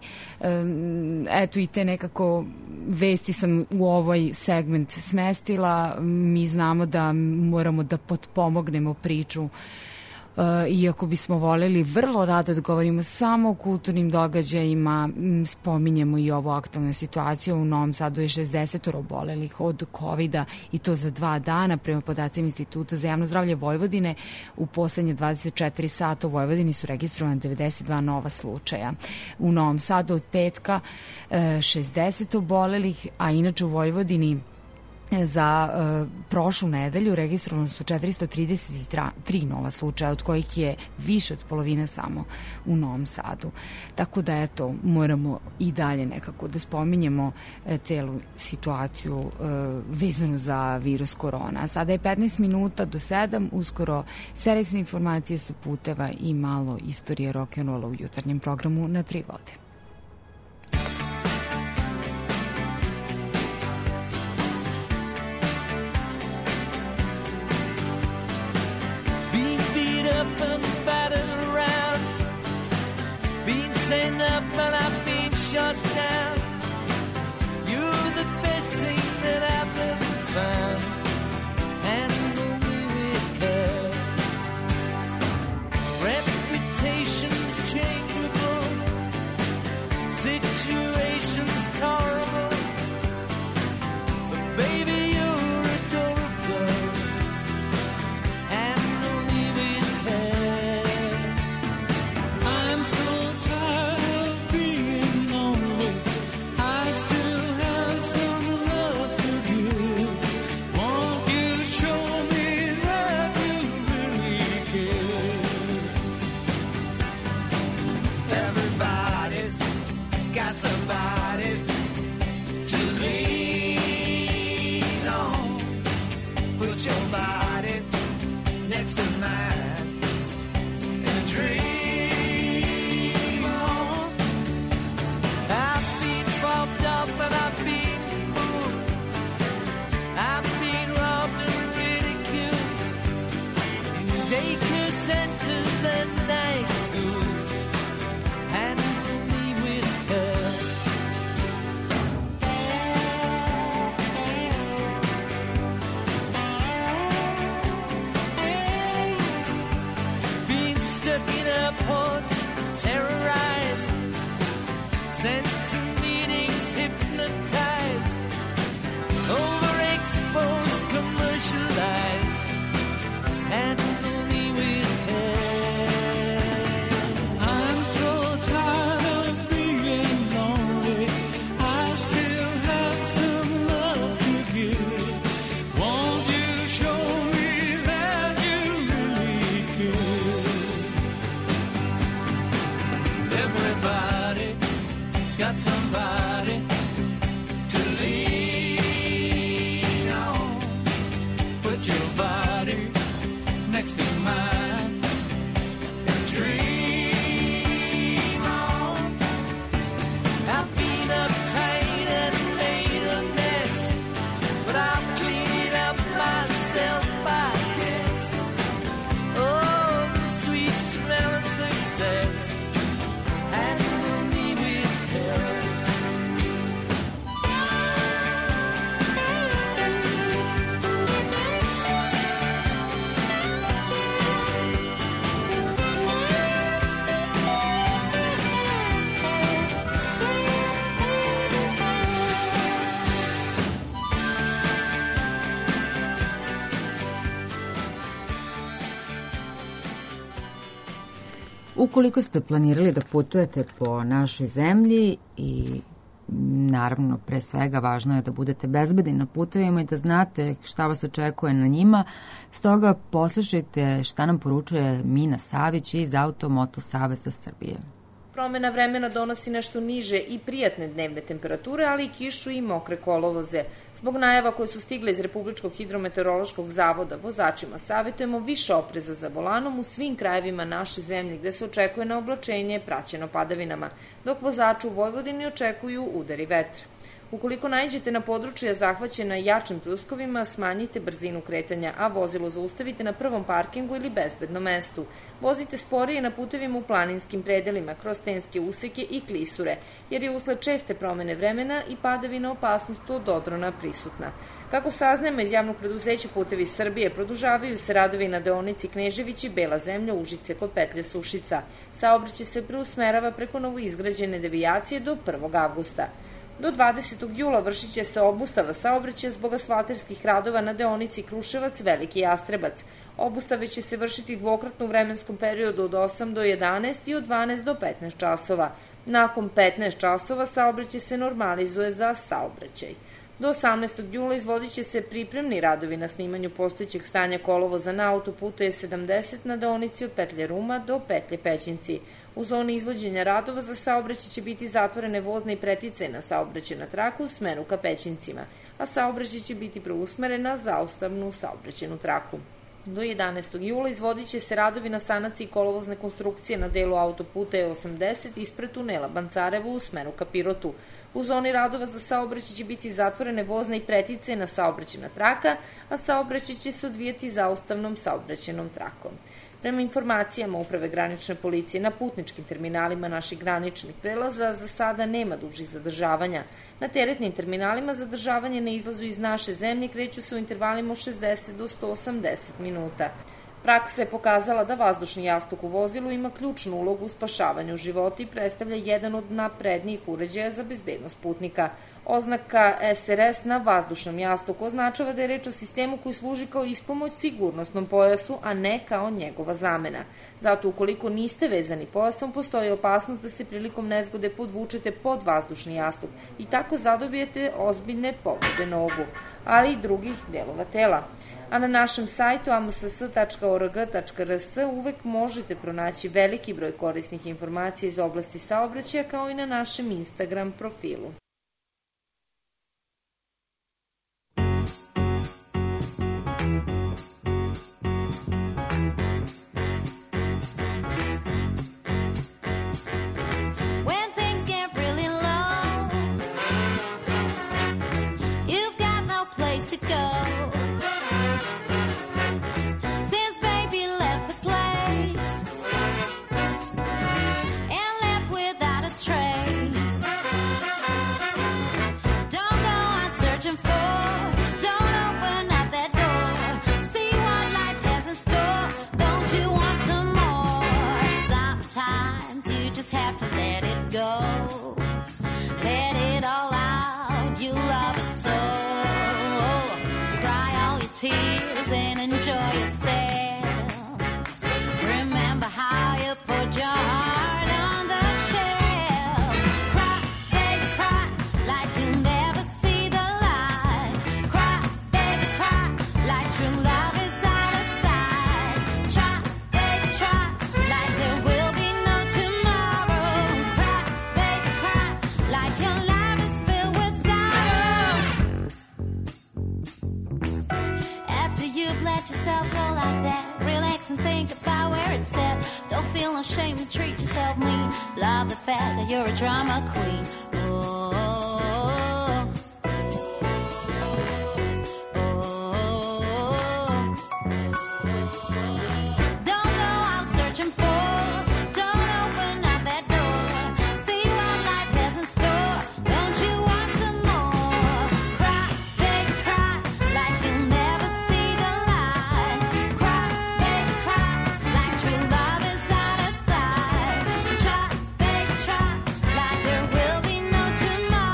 Eto i te nekako vesti sam u ovaj segment smestila. Mi znamo da moramo da potpomognemo priču, iako bismo voljeli vrlo rado da govorimo samo o kulturnim događajima, spominjemo i ovu aktualnu situaciju. U Novom Sadu je 60 obolelih od COVID-a i to za 2 dana, prema podacima Instituta za javno zdravlje Vojvodine. U poslednje 24 sata u Vojvodini su registrovane 92 nova slučaja. U Novom Sadu od petka 60 obolelih, a inače u Vojvodini za prošlu nedelju registrovano su 433 nova slučaja, od kojih je više od polovine samo u Novom Sadu. Tako da, eto, moramo i dalje nekako da spominjemo celu situaciju vezanu za virus korona. Sada je 15 minuta do 7, uskoro servisne informacije sa puteva i malo istorije rock'n'rolla u jutarnjem programu na 3 vode. Shut down. You're the best thing that I've ever found. Handle me with care. Reputation's changeable. Situation's tolerable. But baby, you're adorable. Handle me with care. I'm so tired of being lonely. I still have some love to give. Won't you show me that you really care? Everybody's got somebody to lean on. Put your body next to mine and dream on. I've been bumped up and I've been fooled. I've been robbed and ridiculed in daycare centers and night schools. Handle me with care. Been stuck in airports, terrorized, sent to meetings, hypnotized, overexposed, commercialized. Handle me with care. I'm so tired of being lonely. I Ukoliko ste planirali da putujete po našoj zemlji i naravno pre svega važno je da budete bezbedni na putevima i da znate šta vas očekuje na njima, stoga poslušajte šta nam poručuje Mina Savić iz Auto-Moto Saveza Srbije. Promena vremena donosi nešto niže i prijatne dnevne temperature, ali i kišu i mokre kolovoze. Zbog najava koje su stigle iz Republičkog hidrometeorološkog zavoda, vozačima savjetujemo više opreza za volanom u svim krajevima naše zemlje gde se očekuje na oblačenje praćeno padavinama, dok vozaču u Vojvodini očekuju udari vetra. Ukoliko naiđete na područja zahvaćena jačim pljuskovima, smanjite brzinu kretanja, a vozilo zaustavite na prvom parkingu ili bezbednom mestu. Vozite sporije na putevima u planinskim predelima, kroz stenske useke i klisure, jer je usled česte promene vremena i padavina opasnost od odrona prisutna. Kako saznajemo iz javnog preduzeća Putevi Srbije, produžavaju se radovi na deonici Knežević i Bela zemlja Užice kod petlje Sušica. Saobraćaj se preusmerava preko novoizgrađene devijacije do 1. avgusta. Do 20. jula vršit će se obustava saobraćaja zbog asfalterskih radova na deonici Kruševac-Veliki Jastrebac. Obustave će se vršiti dvokratno u vremenskom periodu od 8 do 11 i od 12 do 15 časova. Nakon 15 časova saobraćaj se normalizuje za saobraćaj. Do 18. jula izvodit će se pripremni radovi na snimanju postojećeg stanja kolovoza na autoputu E70 na deonici od petlje Ruma do petlje Pećinci. U zoni izvođenja radova za saobraćaj će biti zatvorene vozne i preticajna saobraćajna traka u smeru ka Pećincima, a saobraćaj će biti preusmeren na zaustavnu saobraćajnu traku. Do 11. jula izvodit će se radovi na sanaciji kolovozne konstrukcije na delu autoputa E80 ispred tunela Bancarevo u smeru ka Pirotu. U zoni radova za saobraćaj će biti zatvorene vozne i preticajna saobraćajna traka, a saobraćaj će se odvijati zaustavnom saobraćajnom trakom. Prema informacijama Uprave granične policije, na putničkim terminalima naših graničnih prelaza za sada nema dužih zadržavanja. Na teretnim terminalima zadržavanje na izlazu iz naše zemlje kreću se u intervalima od 60 do 180 minuta. Praksa je pokazala da vazdušni jastuk u vozilu ima ključnu ulogu u spašavanju života i predstavlja jedan od naprednijih uređaja za bezbednost putnika. Oznaka SRS na vazdušnom jastuku označava da je reč o sistemu koji služi kao ispomoć sigurnosnom pojasu, a ne kao njegova zamena. Zato ukoliko niste vezani pojasom, postoji opasnost da se prilikom nezgode podvučete pod vazdušni jastuk i tako zadobijete ozbiljne povrede nogu, ali i drugih delova tela. A na našem sajtu amss.org.rs uvek možete pronaći veliki broj korisnih informacija iz oblasti saobraćaja, kao i na našem Instagram profilu. You're a drama queen. Tomorrow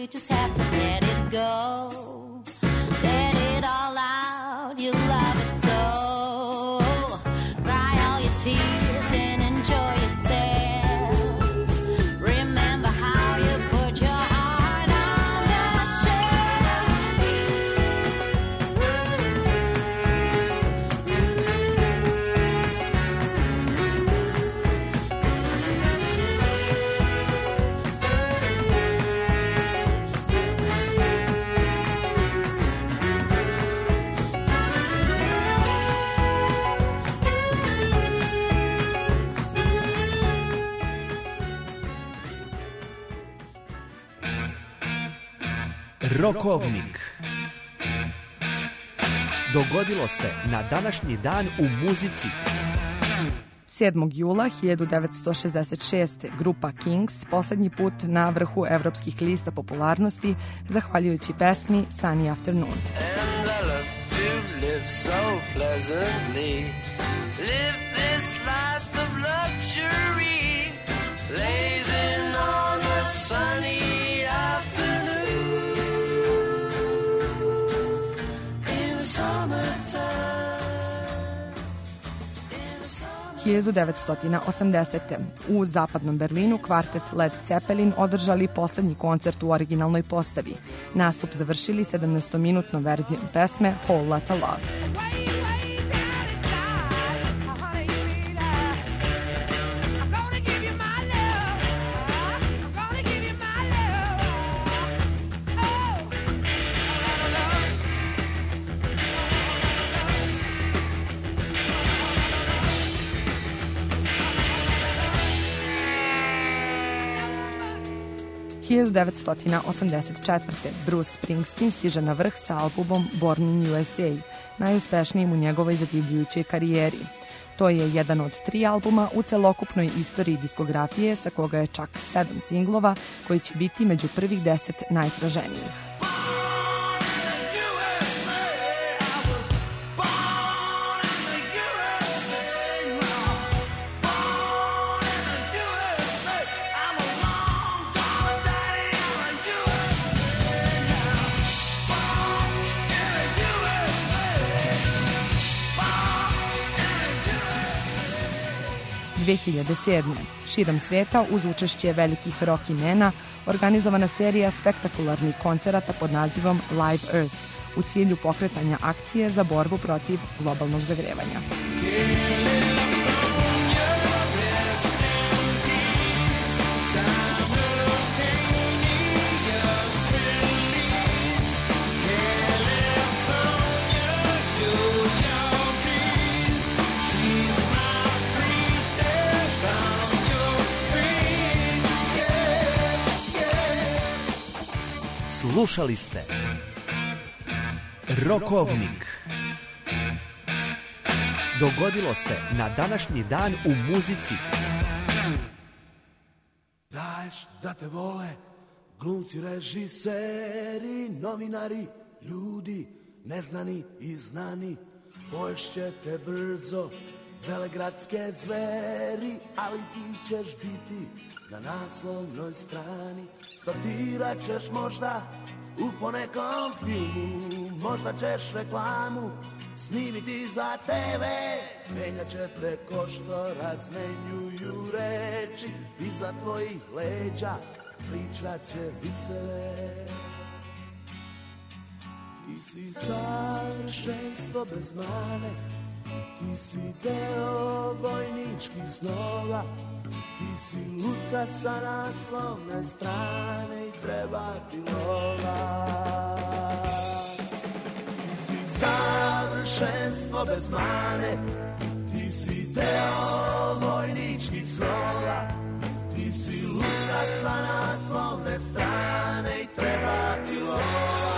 just have to let it go. Let it all out, you love it so. Cry all your tears and enjoy yourself. Remember how you put your heart on the Rokovnik. Dogodilo se na današnji dan u muzici. 7. jula 1966. grupa Kings poslednji put na vrhu evropskih lista popularnosti zahvaljujući pesmi Sunny Afternoon. And I love to live so pleasantly. Live this life of luxury. Blazing on a sunny afternoon. In the summertime. 1980. U zapadnom Berlinu kvartet Led Zeppelin održali poslednji koncert u originalnoj postavi. Nastup završili 17-minutnom verzijom pesme Whole Lotta Love. – 1984. Bruce Springsteen stiže na vrh sa albumom Born in USA, najuspešnijim u njegovoj zadivljujućoj karijeri. To je jedan od 3 albuma u celokupnoj istoriji diskografije, sa koga je čak 7 singlova koji će biti među prvih 10 najtraženijih. – 2007. Širom sveta uz učešće velikih rock imena organizovana serija spektakularnih koncerata pod nazivom Live Earth u cilju pokretanja akcije za borbu protiv globalnog zagrevanja. Slušali ste Rokovnik. Dogodilo se na današnji dan u muzici. Daješ da te vole glumci, režiseri, novinari, ljudi neznani i znani. Poješće te brzo velegradske zveri, ali ti ćeš biti na naslovnoj strani. Startirat ćeš možda u ponekom filmu, možda ćeš reklamu snimiti za TV. Menjat će te ko što razmenjuju reči, iza tvojih leđa pričat će viceve. Ti si savršenstvo bez mane, ti si deo vojničkih snova. Ti si lutka sa naslovne strane i treba ti lova. Ti si savršenstvo bez mane, ti si deo vojničkih snova. Ti si lutka sa naslovne strane i treba ti lova.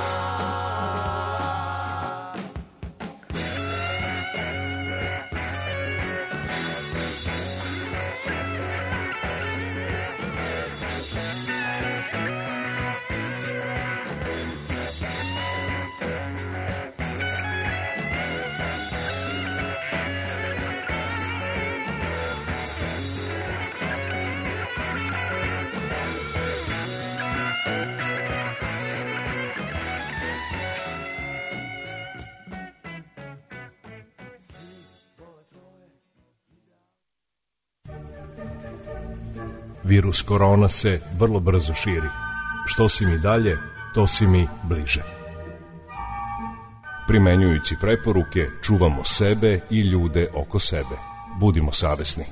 Virus korona se vrlo brzo širi. Što si mi dalje, to si mi bliže. Primenjujući preporuke, čuvamo sebe i ljude oko sebe. Budimo savesni.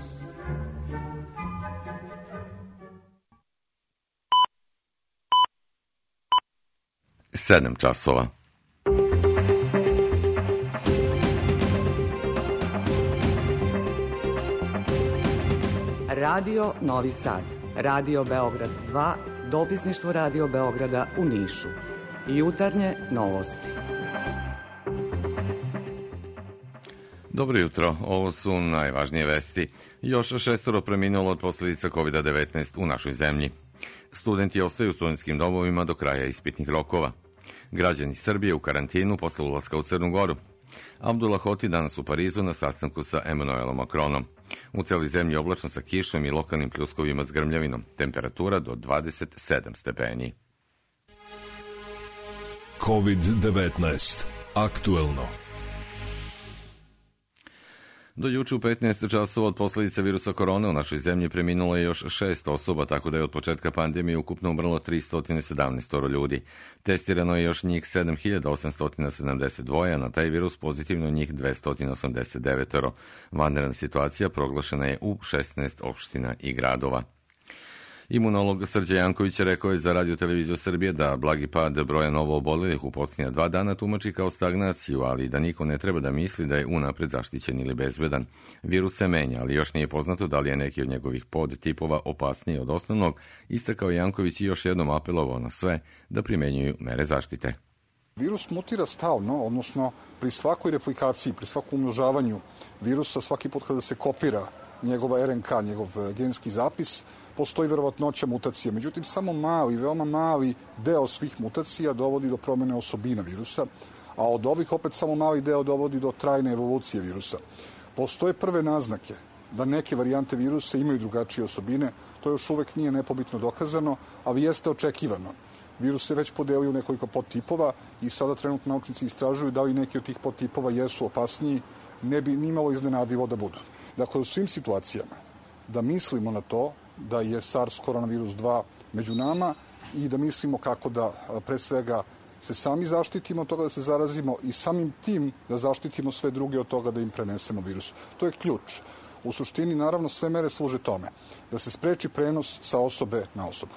Sedam časova. Radio Novi Sad, Radio Beograd 2, dopisništvo Radio Beograda u Nišu. Jutarnje novosti. Dobro jutro, ovo su najvažnije vesti. Još 6 preminulo od posljedica COVID-19 u našoj zemlji. Studenti ostaju u studentskim domovima do kraja ispitnih rokova. Građani Srbije u karantinu posle ulaska u Crnu Goru. Abdullah Hoti danas u Parizu na sastanku sa Emmanuelom Macronom. U celoj zemlji oblačno sa kišom i lokalnim pljuskovima s grmljavinom. Temperatura do 27 stepeni. COVID-19. Aktuelno. Do juče u 15 časova od posljedice virusa korone u našoj zemlji preminulo je još 6 osoba, tako da je od početka pandemije ukupno umrlo 317 ljudi. Testirano je još njih 7872, a na taj virus pozitivno njih 289. Vanredna situacija proglašena je u 16 opština i gradova. Imunolog Srđan Janković rekao je za Radio televiziju Srbije da blagi pad broja novo obolelih u posljednja 2 dana tumači kao stagnaciju, ali da niko ne treba da misli da je unapred zaštićen ili bezbedan. Virus se menja, ali još nije poznato da li je neki od njegovih podtipova opasniji od osnovnog, istakao Janković i još jednom apelovao na sve da primenjuju mere zaštite. Virus mutira stalno, odnosno pri svakoj replikaciji, pri svakom umnožavanju virusa, svaki put kada se kopira njegova RNK, njegov genski zapis, postoji verovatnoća mutacije. Međutim, samo mali, veoma mali deo svih mutacija dovodi do promene osobina virusa, a od ovih opet samo mali deo dovodi do trajne evolucije virusa. Postoje prve naznake da neke varijante virusa imaju drugačije osobine, to još uvek nije nepobitno dokazano, ali jeste očekivano. Virus se već podelio u nekoliko podtipova i sada trenutno naučnici istražuju da li neki od tih podtipova jesu opasniji, ne bi nimalo iznenadivo da budu. Dakle, u svim situacijama da mislimo na to da je SARS koronavirus 2 među nama i da mislimo kako da pre svega se sami zaštitimo od toga da se zarazimo i samim tim da zaštitimo sve druge od toga da im prenesemo virus. To je ključ. U suštini, naravno, sve mere služe tome da se spreči prenos sa osobe na osobu.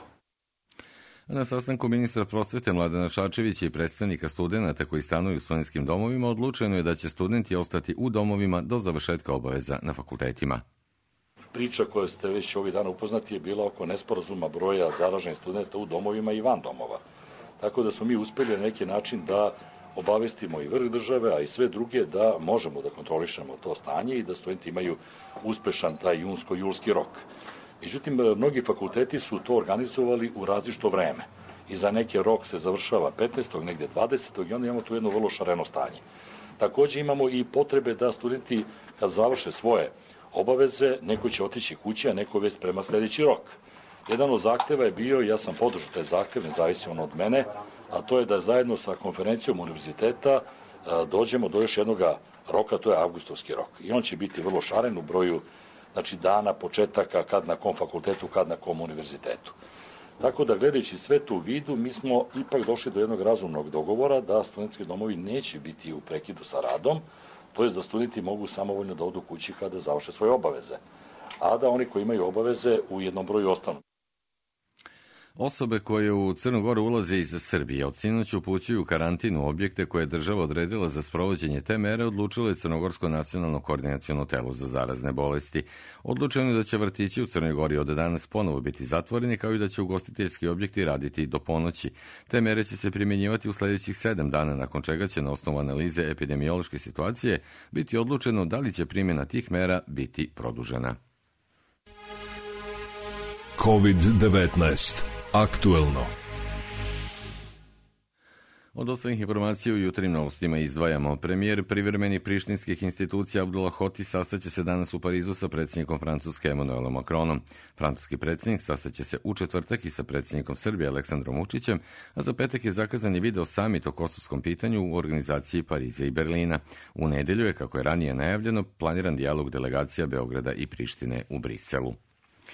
Na sastanku ministra prosvete Mladena Čačevića i predstavnika studenata koji stanuju u studentskim domovima odlučeno je da će studenti ostati u domovima do završetka obaveza na fakultetima. Priča koja ste već ovih dana upoznati je bila oko nesporazuma broja zaraženih studenta u domovima i van domova. Tako da smo mi uspeli na neki način da obavestimo i vrh države, a i sve druge da možemo da kontrolišemo to stanje i da studenti imaju uspešan taj junsko-julski rok. Međutim, mnogi fakulteti su to organizovali u različito vreme. I za neki rok se završava 15. negde 20. i onda imamo tu jedno vrlo šareno stanje. Takođe imamo i potrebe da studenti kad završe svoje obaveze, neko će otići kući, a neko već prema sledeći rok. Jedan od zahteva je bio, ja sam podržao taj zahtev, ne zavisi on od mene, a to je da zajedno sa konferencijom univerziteta dođemo do još jednog roka, to je avgustovski rok. I on će biti vrlo šaren u broju dana, početaka, kad na kom fakultetu, kad na kom univerzitetu. Tako da, gledajući sve to u vidu, mi smo ipak došli do jednog razumnog dogovora da studentski domovi neće biti u prekidu sa radom, to je da studenti mogu samovoljno da odu kući kada završe svoje obaveze, a da oni koji imaju obaveze u jednom broju ostanu. Osobe koje u Crnu Goru ulaze iz Srbije od sinoć upućuju karantin u objekte koje je država odredila za sprovođenje te mere, odlučilo je Crnogorsko nacionalno koordinaciono telo za zarazne bolesti. Odlučeno je da će vrtići u Crnoj Gori od danas ponovo biti zatvoreni, kao i da će ugostiteljski objekti raditi do ponoći. Te mere će se primjenjivati u sledećih 7 dana, nakon čega će na osnovu analize epidemiološke situacije biti odlučeno da li će primjena tih mera biti produžena. COVID-19. Aktuelno. Od ostalih informacija u jutrim novostima izdvajamo. Premijer privremenih prištinskih institucija Abdullah Hoti sastaće se danas u Parizu sa predsjednikom Francuske Emmanuelom Macronom. Francuski predsjednik sastaće se u četvrtak i sa predsjednikom Srbije Aleksandrom Vučićem, a za petak je zakazan i video samit o kosovskom pitanju u organizaciji Pariza i Berlina. U nedelju je, kako je ranije najavljeno, planiran dijalog delegacija Beograda i Prištine u Briselu.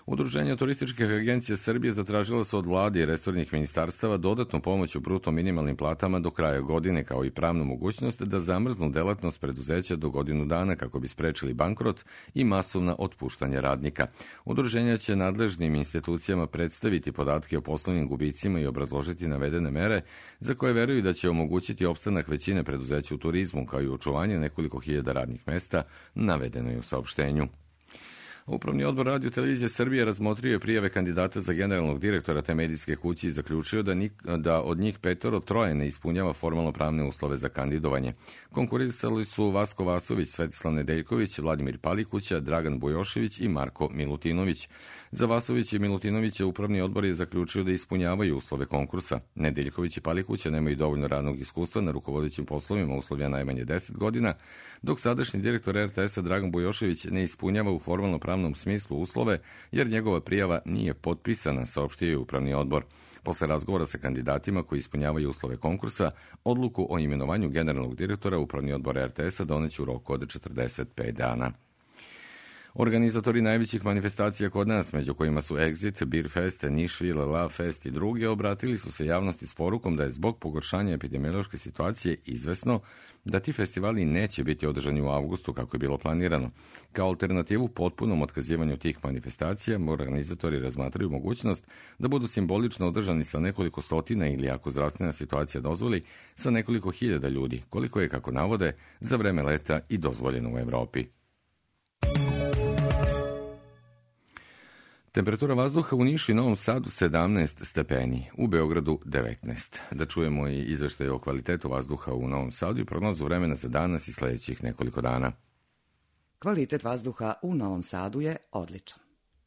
Udruženje turističkih agencija Srbije zatražila su od vlade i resornih ministarstava dodatnu pomoć u bruto minimalnim platama do kraja godine, kao i pravnu mogućnost da zamrznu delatnost preduzeća do godinu dana kako bi sprečili bankrot i masovna otpuštanja radnika. Udruženja će nadležnim institucijama predstaviti podatke o poslovnim gubicima i obrazložiti navedene mere za koje veruju da će omogućiti opstanak većine preduzeća u turizmu, kao i očuvanje nekoliko hiljada radnih mesta, navedeno je u saopštenju. Upravni odbor Radio Televizije Srbije razmotrio je prijave kandidata za generalnog direktora te medijske kuće i zaključio da od njih 5 ne ispunjava formalno pravne uslove za kandidovanje. Konkurisali su Vasko Vasović, Svetislav Nedeljković, Vladimir Palikuća, Dragan Bujošević i Marko Milutinović. Za Vasović i Milutinovića upravni odbor je zaključio da ispunjavaju uslove konkursa. Nedeljković i Palikuća nemaju dovoljno radnog iskustva na rukovodećim poslovima uslovlja najmanje 10 godina, dok sadašnji direktor RTS-a Dragan Bujošević ne ispunjava u formalno pravnom smislu uslove, jer njegova prijava nije potpisana, saopštio je upravni odbor. Posle razgovora sa kandidatima koji ispunjavaju uslove konkursa, odluku o imenovanju generalnog direktora upravni odbor RTS-a doneće u roku od 45 dana. Organizatori najvećih manifestacija kod nas, među kojima su Exit, Beer Fest, Nišville, Love Fest i druge, obratili su se javnosti s porukom da je zbog pogoršanja epidemiološke situacije izvesno da ti festivali neće biti održani u avgustu kako je bilo planirano. Kao alternativu potpunom otkazivanju tih manifestacija, organizatori razmatraju mogućnost da budu simbolično održani sa nekoliko stotina ili, ako zdravstvena situacija dozvoli, sa nekoliko hiljada ljudi, koliko je, kako navode, za vreme leta i dozvoljeno u Evropi. Temperatura vazduha u Nišu i Novom Sadu 17 stepeni, u Beogradu 19. Da čujemo i izveštaj o kvalitetu vazduha u Novom Sadu i prognozu vremena za danas i sledećih nekoliko dana. Kvalitet vazduha u Novom Sadu je odličan.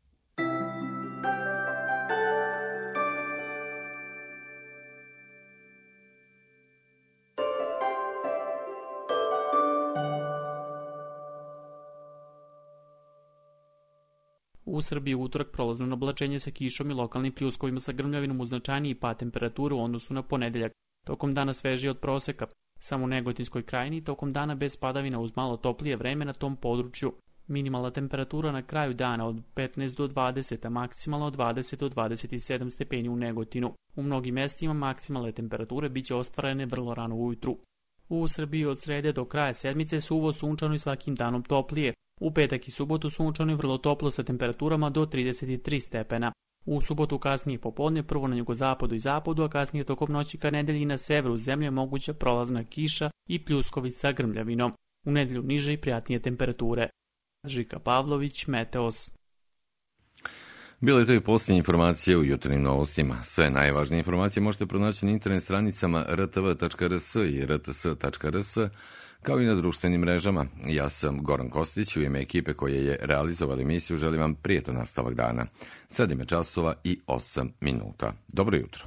U Srbiji u utorak prolazno na oblačenje sa kišom i lokalnim pljuskovima sa grmljavinom uz značajniji pad temperature u odnosu na ponedeljak. Tokom dana svežije od proseka. Samo u Negotinskoj krajini tokom dana bez padavina uz malo toplije vreme na tom području. Minimalna temperatura na kraju dana od 15 do 20, a maksimalno od 20 do 27 stepeni u Negotinu. U mnogim mestima maksimalne temperature biće ostvarene vrlo rano ujutru. U Srbiji od srede do kraja sedmice suvo, sunčano i svakim danom toplije. U petak i subotu sunčano i vrlo toplo sa temperaturama do 33 stepena. U subotu kasnije popodne prvo na jugozapadu i zapadu, a kasnije tokom noći ka nedelji na severu zemlje moguća prolazna kiša i pljuskovi sa grmljavinom. U nedelju niže i prijatnije temperature. Žika Pavlović, Meteos. Bilo je to i posljednje informacije u jutarnjim novostima. Sve najvažnije informacije možete pronaći na internet stranicama rtv.rs i rts.rs, kao i na društvenim mrežama. Ja sam Goran Kostić, u ime ekipe koje je realizovala emisiju želim vam prijetan nastavak dana. 7 časova i 8 minuta. Dobro jutro.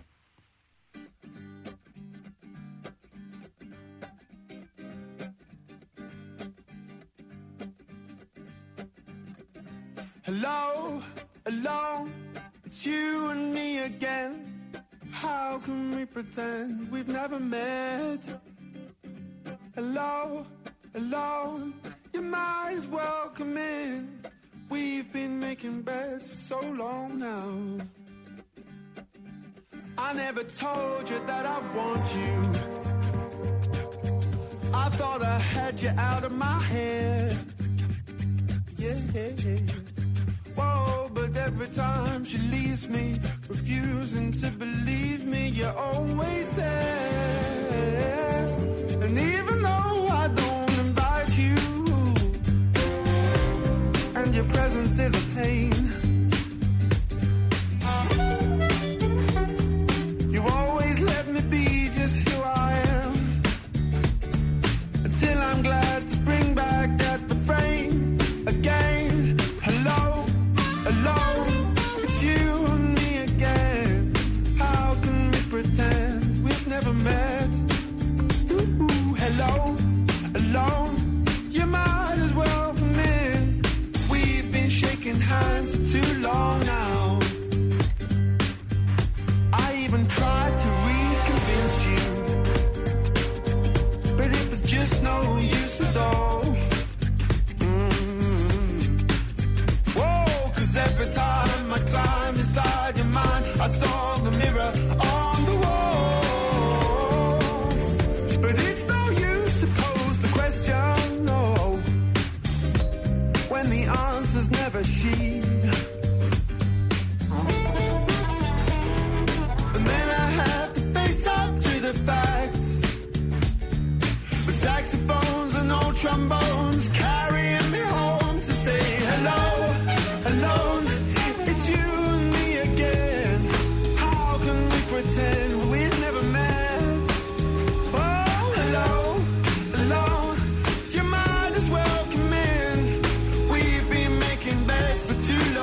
Hello, alone, it's you and me again. How can we pretend we've never met? Hello, alone, you might as well come in. We've been making bets for so long now. I never told you that I want you. I thought I had you out of my head. Yeah. Whoa, but every time she leaves me, refusing to believe me, you're always there. And even though I don't invite you, and your presence is a pain, you always let me be just who I am, until I'm glad to bring back that refrain again. Hello, alone, it's you and me again. How can we pretend we've never met? Ooh, hello, alone, you might as well come in. We've been shaking hands for too long now. I even tried to reconvince you, but it was just no use at all. Whoa, 'cause every time I saw the mirror on the wall. But it's no use to pose the question, no, when the answer's never she. And then I have to face up to the facts. The saxophones and old trombones carrying me home to say hello, alone. It's you and me again. How can we pretend we've never met? Oh, hello, alone. You might as well come in. We've been making beds for too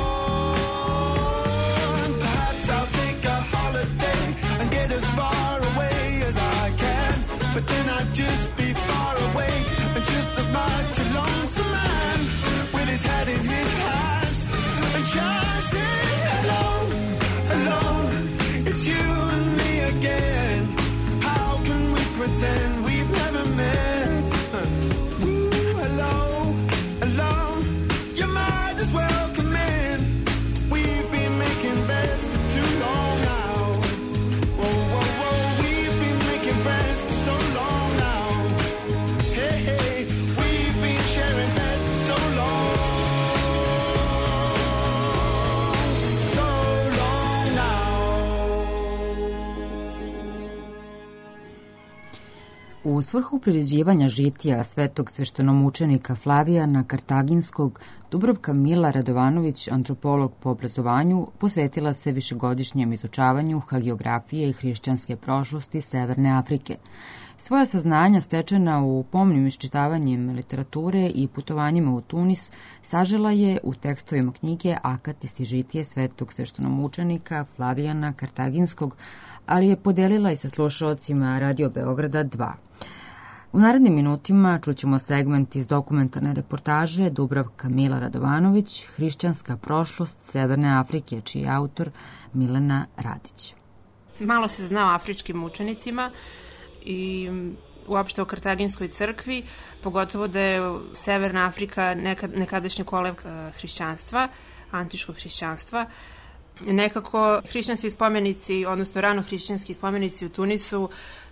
long. Perhaps I'll take a holiday and get as far away as I can. But then I'd just be far away and just as much a lonesome man with his head in his hands and chanting alone, alone. It's you and me again. How can we pretend we've never met? Ooh, hello, alone. You might as well come in. We've been making beds for too long now. Whoa, whoa, whoa. We've been making beds for so long now. Hey, hey. We've been sharing beds for so long. So long now. U svrhu priređivanja žitija svetog sveštenomučenika Flavijana Kartaginskog, Dubravka Mila Radovanović, antropolog po obrazovanju, posvetila se višegodišnjem izučavanju hagiografije i hrišćanske prošlosti Severne Afrike. Svoja saznanja stečena u pomnim iščitavanjem literature i putovanjima u Tunis sažela je u tekstovima knjige Akat i stižitije svetog sveštenomučenika Flavijana Kartaginskog, ali je podelila i sa slušalcima Radio Beograda 2. U narednim minutima čućemo segment iz dokumentarne reportaže Dubravka Mila Radovanović, Hrišćanska prošlost Severne Afrike, čiji je autor Milena Radić. Malo se zna o afričkim mučenicima i uopšte o Kartaginskoj crkvi, pogotovo da je Severna Afrika nekadašnja kolevka hrišćanstva, antičkog hrišćanstva. Nekako hrišćanski spomenici, odnosno rano hrišćanski spomenici u Tunisu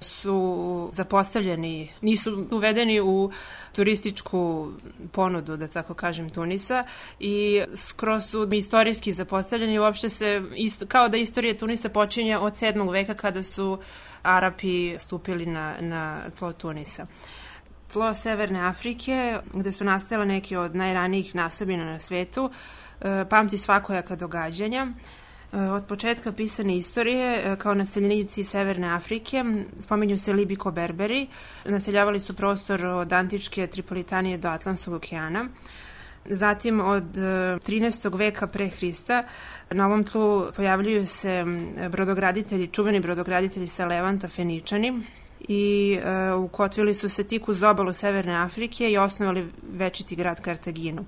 su zapostavljeni, nisu uvedeni u turističku ponudu, da tako kažem, Tunisa i skroz su istorijski zapostavljeni. Uopšte se, kao da istorija Tunisa počinje od 7. veka kada su Arapi stupili na tlo Tunisa. Tlo Severne Afrike, gde su nastale neke od najranijih nasobina na svetu, pamti svakojaka događanja. Od početka pisane istorije, kao naseljenici Severne Afrike, spominju se Libiko-Berberi, naseljavali su prostor od antičke Tripolitanije do Atlantskog okeana. Zatim od 13. veka pre Hrista na ovom tlu pojavljuju se brodograditelji, čuveni brodograditelji sa Levanta, Feničani, i ukotvili su se tik uz obalu Severne Afrike i osnovali večiti grad Kartaginu.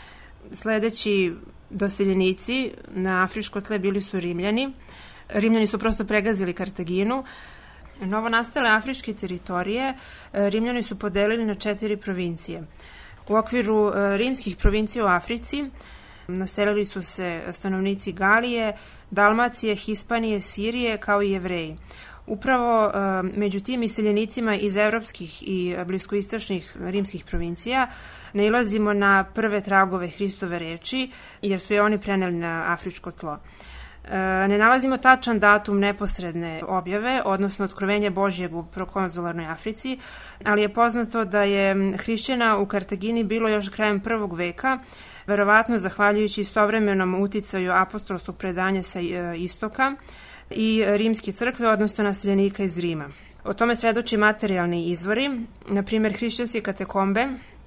Sledeći doseljenici na afričko tle bili su Rimljani. Rimljani su prosto pregazili Kartaginu. Novo nastale afričke teritorije Rimljani su podelili na 4 provincije. U okviru rimskih provincija u Africi naselili su se stanovnici Galije, Dalmacije, Hispanije, Sirije, kao i Jevreji. Upravo među tim iseljenicima iz evropskih i bliskoistočnih rimskih provincija nailazimo na prve tragove Hristove reči, jer su je oni preneli na afričko tlo. Ne nalazimo tačan datum neposredne objave, odnosno otkrovenja Božjeg u prokonzularnoj Africi, ali je poznato da je hrišćana u Kartagini bilo još krajem 1. veka, verovatno zahvaljujući istovremenom uticaju apostolskog predanja sa istoka i rimske crkve, odnosno naseljenika iz Rima. O tome svedoči materijalni izvori, na primjer hrišćanske katakombe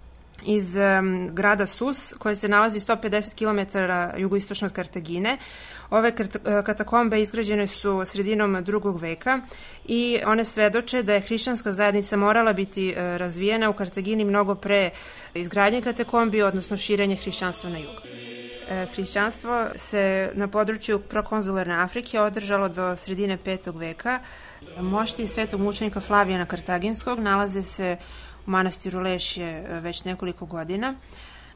iz grada Sus, koje se nalazi 150 km jugoistočno od Kartagine. Ove katakombe izgrađene su sredinom 2. veka i one svedoče da je hrišćanska zajednica morala biti razvijena u Kartagini mnogo pre izgradnje katakombi, odnosno širenje hrišćanstva na jug. Hrišćanstvo se na području prokonzularne Afrike održalo do sredine 5. veka. Mošti svetog mučenika Flavijana Kartaginskog nalaze se u manastiru Lešje već nekoliko godina.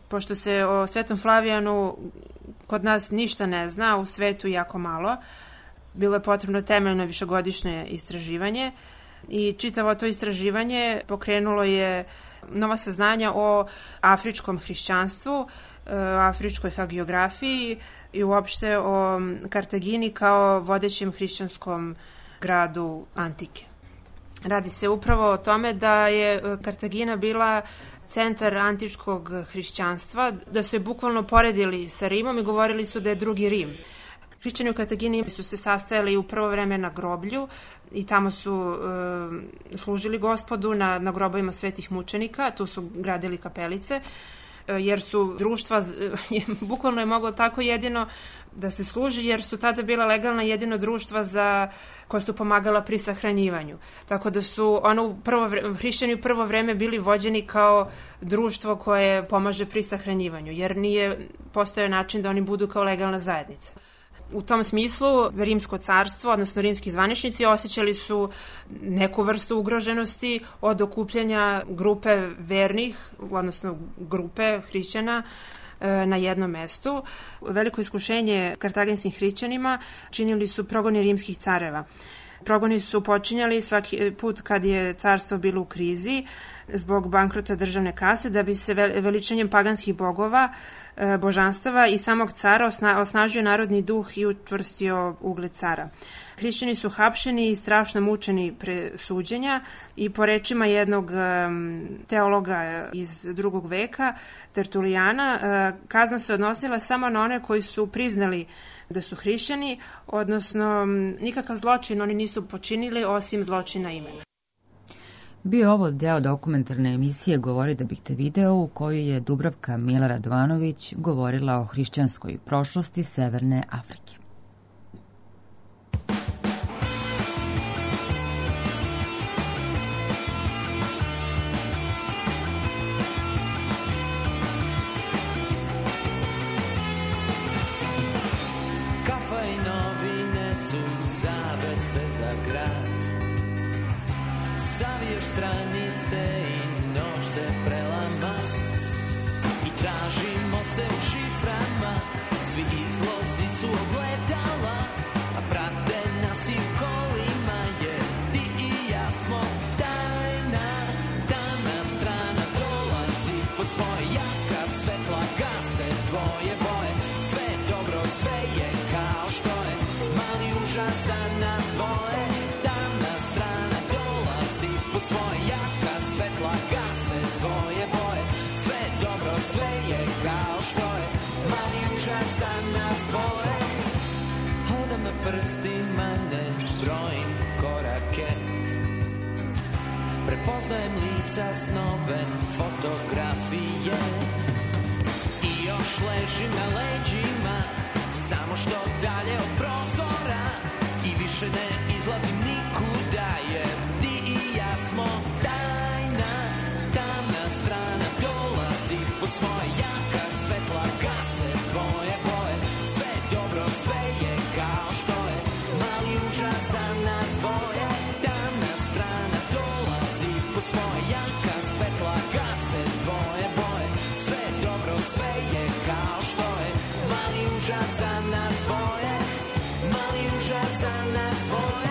Pošto se o Svetom Flavijanu kod nas ništa ne zna, u svetu jako malo, bilo je potrebno temeljno višegodišnje istraživanje i čitavo to istraživanje pokrenulo je nova saznanja o afričkom hrišćanstvu, afričkoj hagiografiji i uopšte o Kartagini kao vodećem hrišćanskom gradu antike. Radi se upravo o tome da je Kartagina bila centar antičkog hrišćanstva, da su je bukvalno poredili sa Rimom i govorili su da je drugi Rim. Hrišćani u Kartagini su se sastajali u prvo vreme na groblju i tamo su služili Gospodu na grobovima svetih mučenika, tu su gradili kapelice, jer su društva, bukvalno je moglo tako jedino da se služi, jer su tada bila legalna jedino društva koja su pomagala pri sahranjivanju. Tako da su hrišćani u prvo vreme bili vođeni kao društvo koje pomaže pri sahranjivanju, jer nije postojao način da oni budu kao legalna zajednica. U tom smislu Rimsko carstvo, odnosno rimski zvaničnici, osjećali su neku vrstu ugroženosti od okupljanja grupe vernih, odnosno grupe hrišćana na jednom mestu. Veliko iskušenje kartagenskim hrišćanima činili su progoni rimskih careva. Progoni su počinjali svaki put kad je carstvo bilo u krizi zbog bankrota državne kase, da bi se veličanjem paganskih bogova, božanstava i samog cara osnažio narodni duh i učvrstio ugled cara. Hrišćani su hapšeni i strašno mučeni pre suđenja i po rečima jednog teologa iz 2. veka, Tertulijana, kazna se odnosila samo na one koji su priznali da su hrišćani, odnosno nikakav zločin oni nisu počinili osim zločina imena. Bio ovo deo dokumentarne emisije Govori da bih te video, u kojoj je Dubravka Mila Radovanović govorila o hrišćanskoj prošlosti Severne Afrike. Kafa i novine su zavese za grad. Saviješ stranice i noć se prelama i tražimo se u šiframa, svi izlozi su ogledala, a prate nas i u kolima, jer ti i ja smo tajna. Tamna strana dolazi po svoje, jaka svetla gase tvoje boje, sve je dobro, sve je kao što je, mali užas za nas dvoje. Po svoje, jaka svetla gase tvoje boje, sve je dobro, sve je kao što je, mali užas za nas dvoje. Hodam na prstima, ne brojim korake, prepoznajem lica, snove, fotografije i još ležim na leđima, samo što dalje od prozora i više ne izlazim nikuda, jer smo tajna. Tamna strana dolazi po svoje, jaka svetla gase tvoje boje, sve je dobro, sve je kao što je, mali užas za nas dvoje. Tamna strana dolazi po svoje, jaka svetla gase tvoje boje, sve je dobro, sve je kao što je, mali užas za nas dvoje, mali užas za nas dvoje.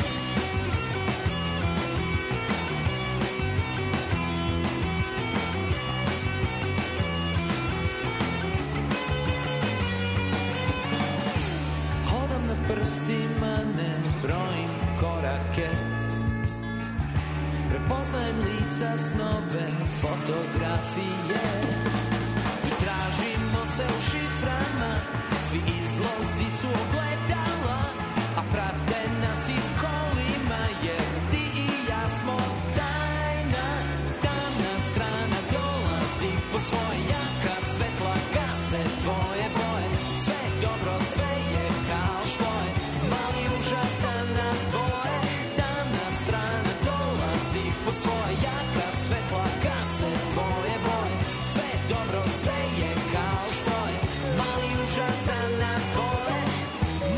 Prstima ne brojim korake, prepoznajem lica, snove, fotografije i tražimo se u šiframa, svi izlozi su ogledala, a prate nas i kolima, jer ti i ja smo tajna. Tamna strana dolazi po svoje, jaka svetla gase tvoje boje, sve je dobro, sve je kao što je, mali užas za nas dvoje. Tamna strana dolazi po svoje, jaka svetla gase tvoje boje, sve je dobro, sve je kao što je, mali užas za nas dvoje,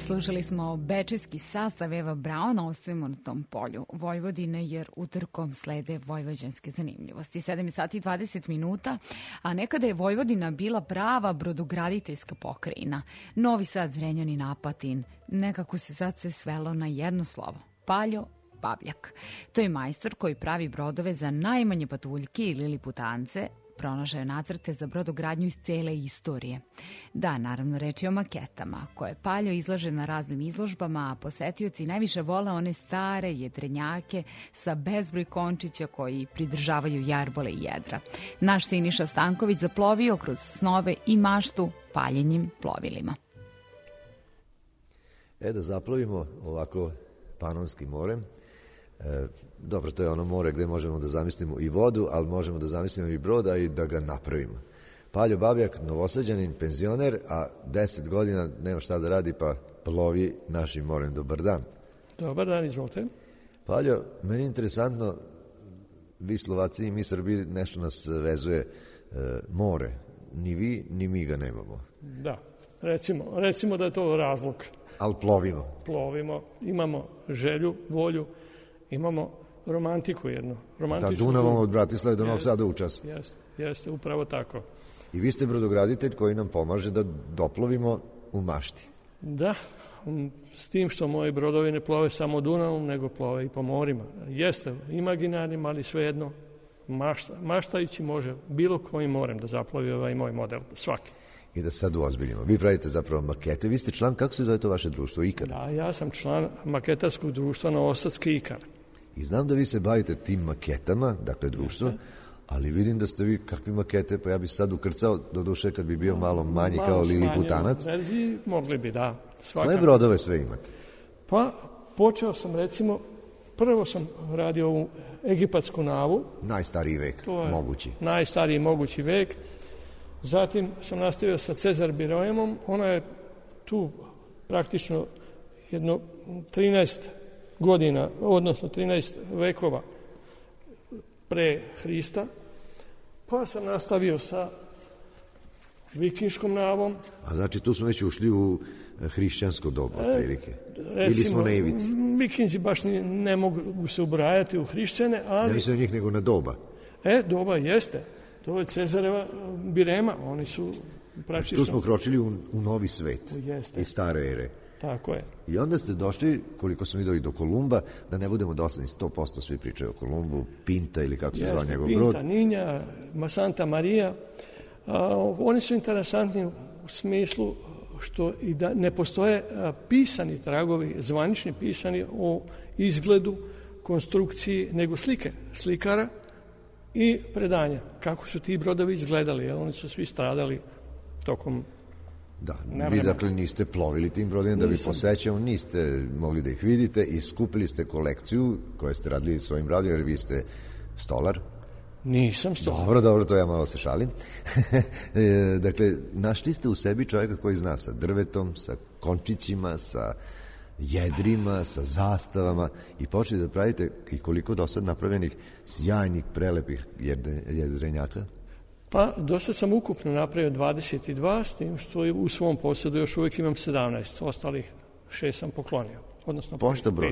Slušali smo bečejski sastav Eva Brauna, ostavimo na tom polju Vojvodine jer utorkom slede vojvođanske zanimljivosti. 7 sati i 20 minuta, a nekada je Vojvodina bila prava brodograditeljska pokrajina. Novi Sad, Zrenjanin, Apatin, nekako se sad se svelo na jedno slovo. Paljo Babljak. To je majstor koji pravi brodove za najmanje patuljke ili liputance, pronašao je nacrte za brodogradnju iz cele istorije. Da, naravno, reč je o maketama, koje Paljo izlaže na raznim izložbama, a posetioci najviše vole one stare jedrenjake sa bezbroj končića koji pridržavaju jarbole i jedra. Naš Siniša Stanković zaplovio kroz snove i maštu paljenjim plovilima. Da zaplovimo ovako Panonskim morem. Dobro, to je ono more gde možemo da zamislimo i vodu, ali možemo da zamislimo i broda i da ga napravimo. Paljo Babjak, Novosađanin, penzioner, a 10 godina nema šta da radi, pa plovi našim morem. Dobar dan. Dobar dan, izvolite. Paljo, meni je interesantno, vi Slovaci i mi Srbi, nešto nas vezuje more. Ni vi, ni mi ga nemamo. Da, recimo da je to razlog. Ali plovimo. Plovimo, imamo želju, volju, imamo romantiku jednu. Da, Dunavom od Bratislave do Novog Sada u čas. Jeste, upravo tako. I vi ste brodograditelj koji nam pomaže da doplovimo u mašti. Da, s tim što moji brodovi ne plove samo Dunavom, nego plove i po morima. Jeste imaginarnim, ali svejedno maštajući može bilo kojim morem da zaplovi ovaj moj model, svaki. I da sad uozbiljimo. Vi pravite zapravo makete. Vi ste član, kako se zove to vaše društvo, Ikar? Da, ja sam član maketarskog društva Novosadski Ikar. I znam da vi se bavite tim maketama, dakle društvo, ali vidim da ste vi kakvi makete, pa ja bi sad ukrcao, doduše kad bi bio malo manji kao liliputanac. Verziji mogli bi, da. Koje brodove sve imate? Pa, počeo sam recimo, prvo sam radio ovu egipatsku navu. Najstariji vek, mogući. Najstariji mogući vek. Zatim sam nastavio sa Cezar Biroemom, ona je tu praktično jedno 13 godina, odnosno 13 vekova pre Hrista, pa sam nastavio sa vikinškom navom. A znači tu smo već ušli u hrišćansko doba, otprilike. Ili smo na ivici? Vikinzi baš ne mogu se ubrajati u hrišćane, ali... Ne mislim njih nego na doba. Doba jeste. To je Cezareva Birema, oni su praktično... Tu smo kročili u novi svet, iz stare ere. Tako je. I onda ste došli, koliko smo videli, do Kolumba, da ne budemo dosadni, 100% svi pričaju o Kolumbu, Pinta ili kako se zvao njegov brod. Pinta, Ninja, Santa Maria. Oni su interesantni u smislu što i da ne postoje pisani tragovi, zvanični pisani o izgledu, konstrukciji, nego slike slikara i predanja. Kako su ti brodovi izgledali, jer oni su svi stradali tokom nevremena. Vi dakle niste plovili tim brodima da bi posećao, niste mogli da ih vidite i skupili ste kolekciju koju ste radili svojim radom, jer vi ste stolar. Nisam stolar. Dobro, to ja malo se šalim. Dakle, našli ste u sebi čovjeka koji zna sa drvetom, sa končićima, sa jedrima, sa zastavama i počeli da pravite i koliko do sad napravljenih sjajnih, prelepih jedrenjaka? Pa, do sad sam ukupno napravio 22, s tim što u svom posjedu još uvijek imam 17, ostalih 6 sam poklonio. Odnosno, pošta broj?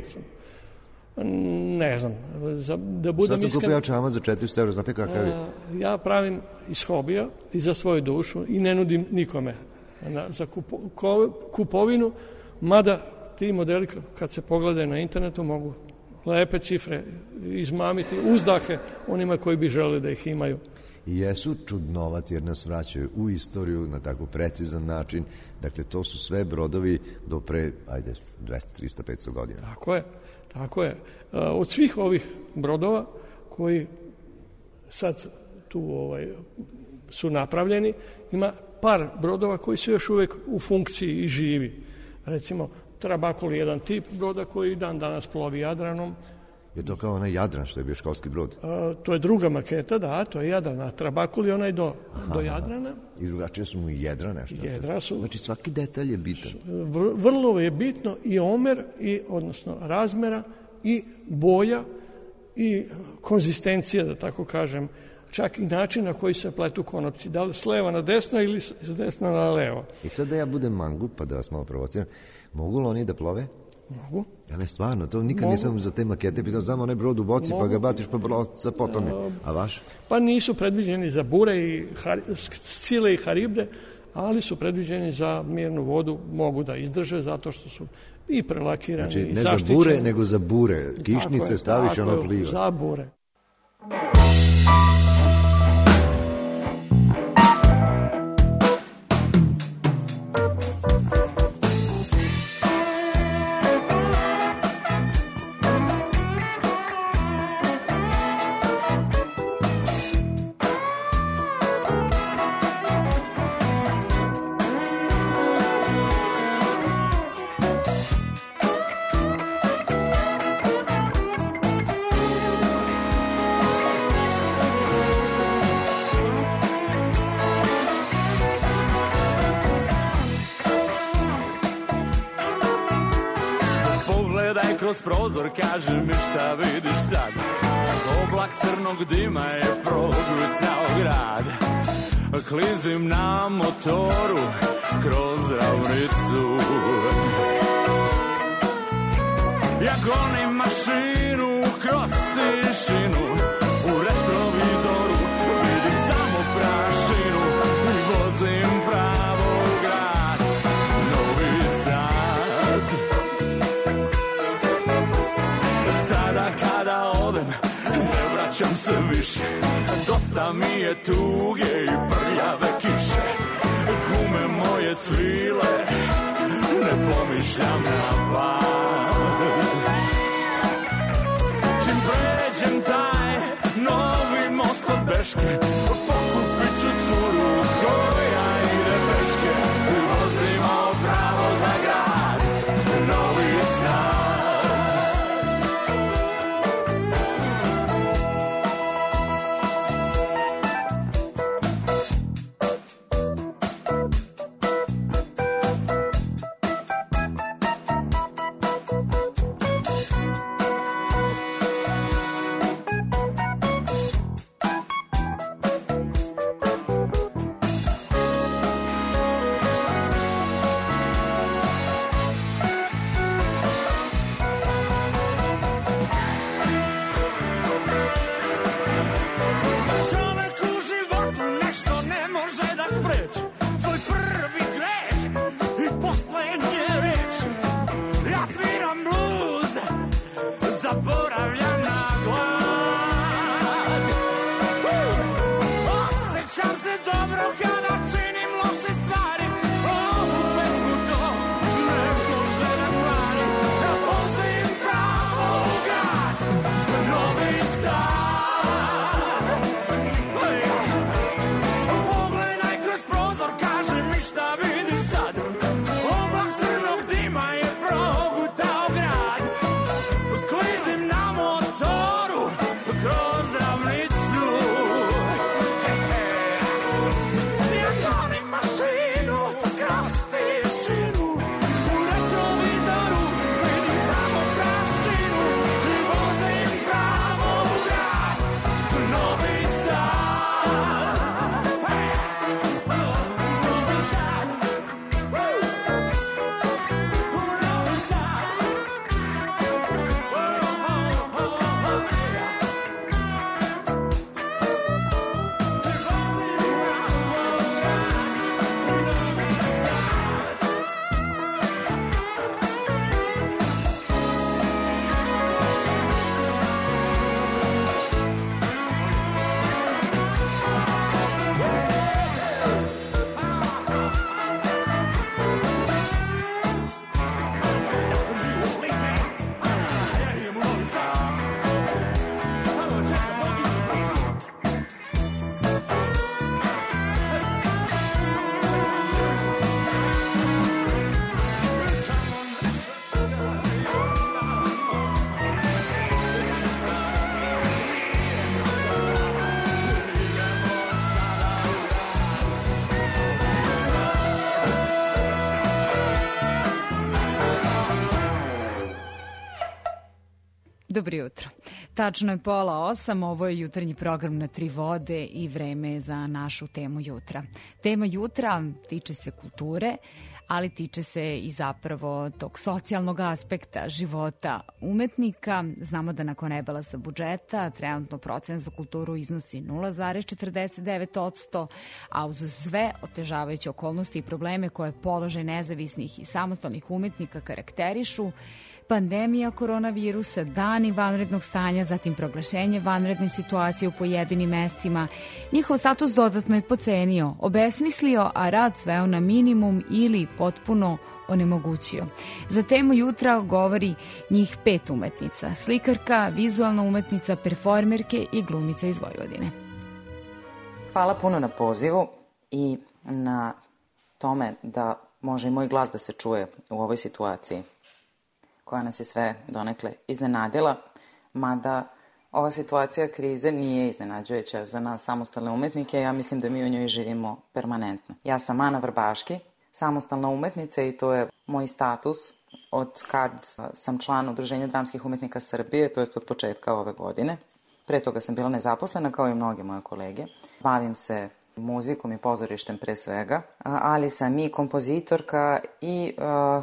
Ne znam. Da budem sad sam kupio čamac za 400 €, znate kakav je? Ja pravim iz hobija i za svoju dušu i ne nudim nikome za kupovinu, mada ti modeli kad se pogledaju na internetu mogu lepe cifre izmamiti, uzdahe onima koji bi želeli da ih imaju. I jesu čudnovati jer nas vraćaju u istoriju na tako precizan način. Dakle, to su sve brodovi do pre, 200, 300, 500 godina. Tako je. Od svih ovih brodova koji sad tu su napravljeni, ima par brodova koji su još uvijek u funkciji i živi. Recimo, Trabakul je jedan tip broda koji dan danas plovi Jadranom. Je to kao onaj Jadran što je bio školski brod? To je druga maketa, da, to je Jadran, a Trabakul je onaj do Jadrana. I drugačije su mu i jedra nešto. Jedra su. Znači svaki detalj je bitan. Vrlo je bitno i omer, odnosno razmera, i boja, i konzistencija, da tako kažem, čak i način na koji se pletu konopci, da li s leva na desno ili s desna na levo. I sad da ja budem mangup, pa da vas malo provociram, Mogu li oni da plove? Mogu. Ja ne, stvarno, to nikad nisam za te makete pitao, znam onaj brod u boci pa ga baciš pa broca potone, a vaš? Pa nisu predviđeni za bure i scile i haribde, ali su predviđeni za mirnu vodu, mogu da izdrže zato što su i prelakirani znači, i ne zaštićeni. Za bure, nego za bure. Kišnice staviš i ono pliva. Za bure. Kroz prozor kaže mi šta vidiš sad. Oblak crnog dima je progutao grad. Klizim na motoru kroz ravnicu. Ja gonim mašinu kroz tišinu. U retrovizoru vidim samo prašinu. I vozim pravo u grad Novi Sad. Sada kada odem, ne vraćam se više. Dosta mi je tuge i prljave kiše. Gume moje cvile, ne pomišljam na pad. Čim pređem taj novi most od Beške, pokupit ću curu koja ide peške. Vozimo pravo za grad Novi Sad. Dobro jutro. Tačno je 7:30, ovo je jutarnji program na Tri vode i vreme je za našu temu jutra. Tema jutra tiče se kulture, ali tiče se i zapravo tog socijalnog aspekta života umetnika. Znamo da nakon rebalansa budžeta trenutno procent za kulturu iznosi 0,49%, a uz sve otežavajuće okolnosti i probleme koje položaj nezavisnih i samostalnih umetnika karakterišu, pandemija koronavirusa, dani vanrednog stanja, zatim proglašenje vanredne situacije u pojedinim mestima, njihov status dodatno je pocenio, obesmislio, a rad sveo na minimum ili potpuno onemogućio. Za temu jutra govori njih 5 umetnica: slikarka, vizualna umetnica, performerke i glumica iz Vojvodine. Hvala puno na pozivu i na tome da može i moj glas da se čuje u ovoj situaciji koja nas je sve donekle iznenadila, mada ova situacija krize nije iznenađujuća za nas samostalne umetnike. Ja mislim da mi u njoj živimo permanentno. Ja sam Ana Vrbaški, samostalna umetnica, i to je moj status od kad sam član Udruženja dramskih umetnika Srbije, to jest od početka ove godine. Pre toga sam bila nezaposlena, kao i mnoge moje kolege. Bavim se muzikom i pozorištem pre svega, ali sam i kompozitorka i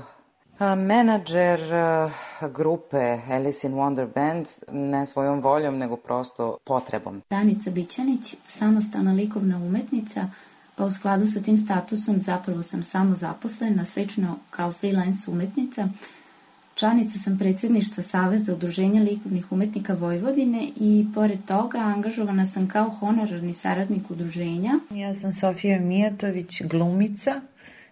menadžer grupe Alice in Wonder Band, ne svojom voljom, nego prosto potrebom. Danica Bićanić, samostalna likovna umetnica, pa u skladu sa tim statusom zapravo sam samozaposlena, slično kao freelance umetnica. Članica sam predsjedništva Saveza udruženja likovnih umetnika Vojvodine i pored toga angažovana sam kao honorarni saradnik udruženja. Ja sam Sofija Mijatović, glumica,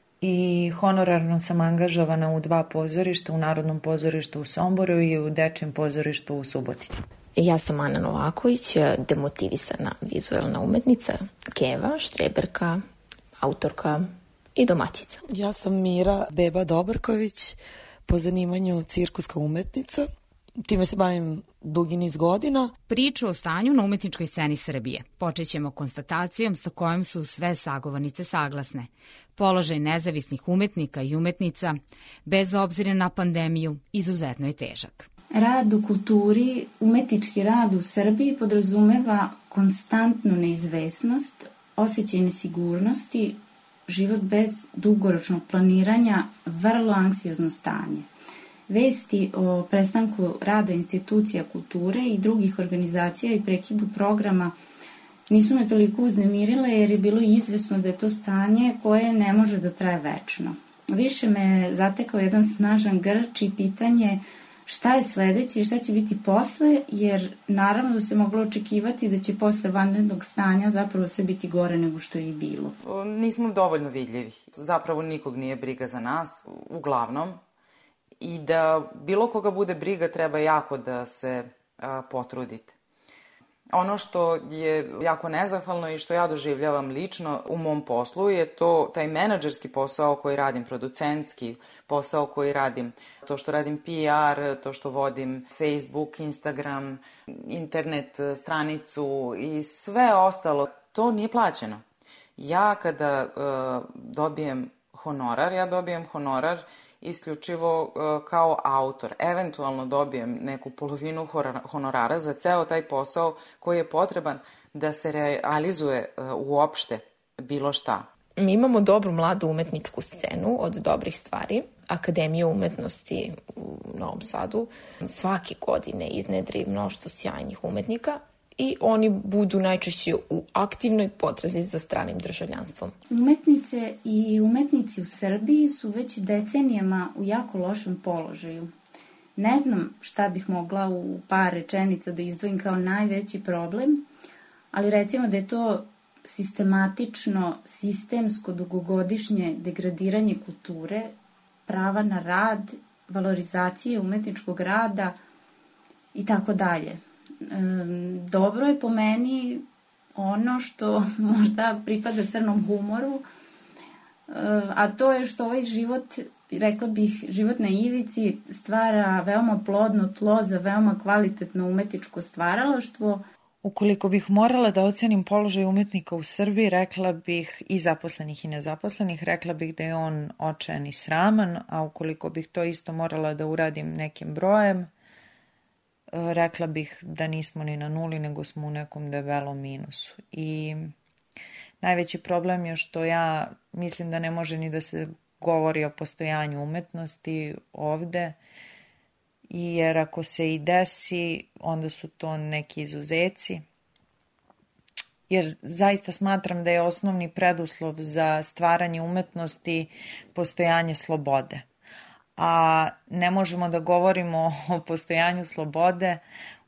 i honorarno sam angažovana u 2 pozorišta, u Narodnom pozorištu u Somboru i u Dečijem pozorištu u Subotici. Ja sam Ana Novaković, demotivisana vizualna umetnica, keva, štreberka, autorka i domaćica. Ja sam Mira Beba Dobrković, po zanimanju cirkuska umetnica. Time se bavim dugi niz godina. Priču o stanju na umetničkoj sceni Srbije počećemo konstatacijom sa kojom su sve sagovornice saglasne. Položaj nezavisnih umetnika i umetnica, bez obzira na pandemiju, izuzetno je težak. Rad u kulturi, umetnički rad u Srbiji podrazumeva konstantnu neizvesnost, osjećaj nesigurnosti, život bez dugoročnog planiranja, vrlo anksiozno stanje. Vesti o prestanku rada institucija kulture i drugih organizacija i prekidu programa nisu me toliko uznemirile jer je bilo izvesno da je to stanje koje ne može da traje večno. Više me zatekao jedan snažan grč i pitanje šta je sledeće i šta će biti posle, jer naravno da se moglo očekivati da će posle vanrednog stanja zapravo sve biti gore nego što je i bilo. Nismo dovoljno vidljivi. Zapravo nikog nije briga za nas, uglavnom. I da bilo koga bude briga treba jako da se potrudite. Ono što je jako nezahvalno i što ja doživljavam lično u mom poslu je to taj menadžerski posao koji radim, producentski posao koji radim, to što radim PR, to što vodim Facebook, Instagram, internet stranicu i sve ostalo, to nije plaćeno. Ja kada dobijem honorar isključivo kao autor. Eventualno dobijem neku polovinu honorara za ceo taj posao koji je potreban da se realizuje uopšte bilo šta. Mi imamo dobru mladu umetničku scenu od dobrih stvari. Akademija umetnosti u Novom Sadu svake godine iznedri mnoštvo sjajnih umetnika i oni budu najčešće u aktivnoj potrazi za stranim državljanstvom. Umetnice i umetnici u Srbiji su već decenijama u jako lošem položaju. Ne znam šta bih mogla u par rečenica da izdvojim kao najveći problem, ali recimo da je to sistematično, sistemsko, dugogodišnje degradiranje kulture, prava na rad, valorizacije umetničkog rada i tako dalje. Dobro je po meni ono što možda pripada crnom humoru, a to je što ovaj život, rekla bih, život na ivici stvara veoma plodno tlo za veoma kvalitetno umetničko stvaralaštvo. Ukoliko bih morala da ocenim položaj umetnika u Srbiji, rekla bih, i zaposlenih i nezaposlenih, rekla bih da je on očajan i sraman, a ukoliko bih to isto morala da uradim nekim brojem, rekla bih da nismo ni na nuli, nego smo u nekom debelom minusu. I najveći problem je što ja mislim da ne može ni da se govori o postojanju umetnosti ovde, jer ako se i desi, onda su to neki izuzeci. Jer zaista smatram da je osnovni preduslov za stvaranje umetnosti postojanje slobode. A ne možemo da govorimo o postojanju slobode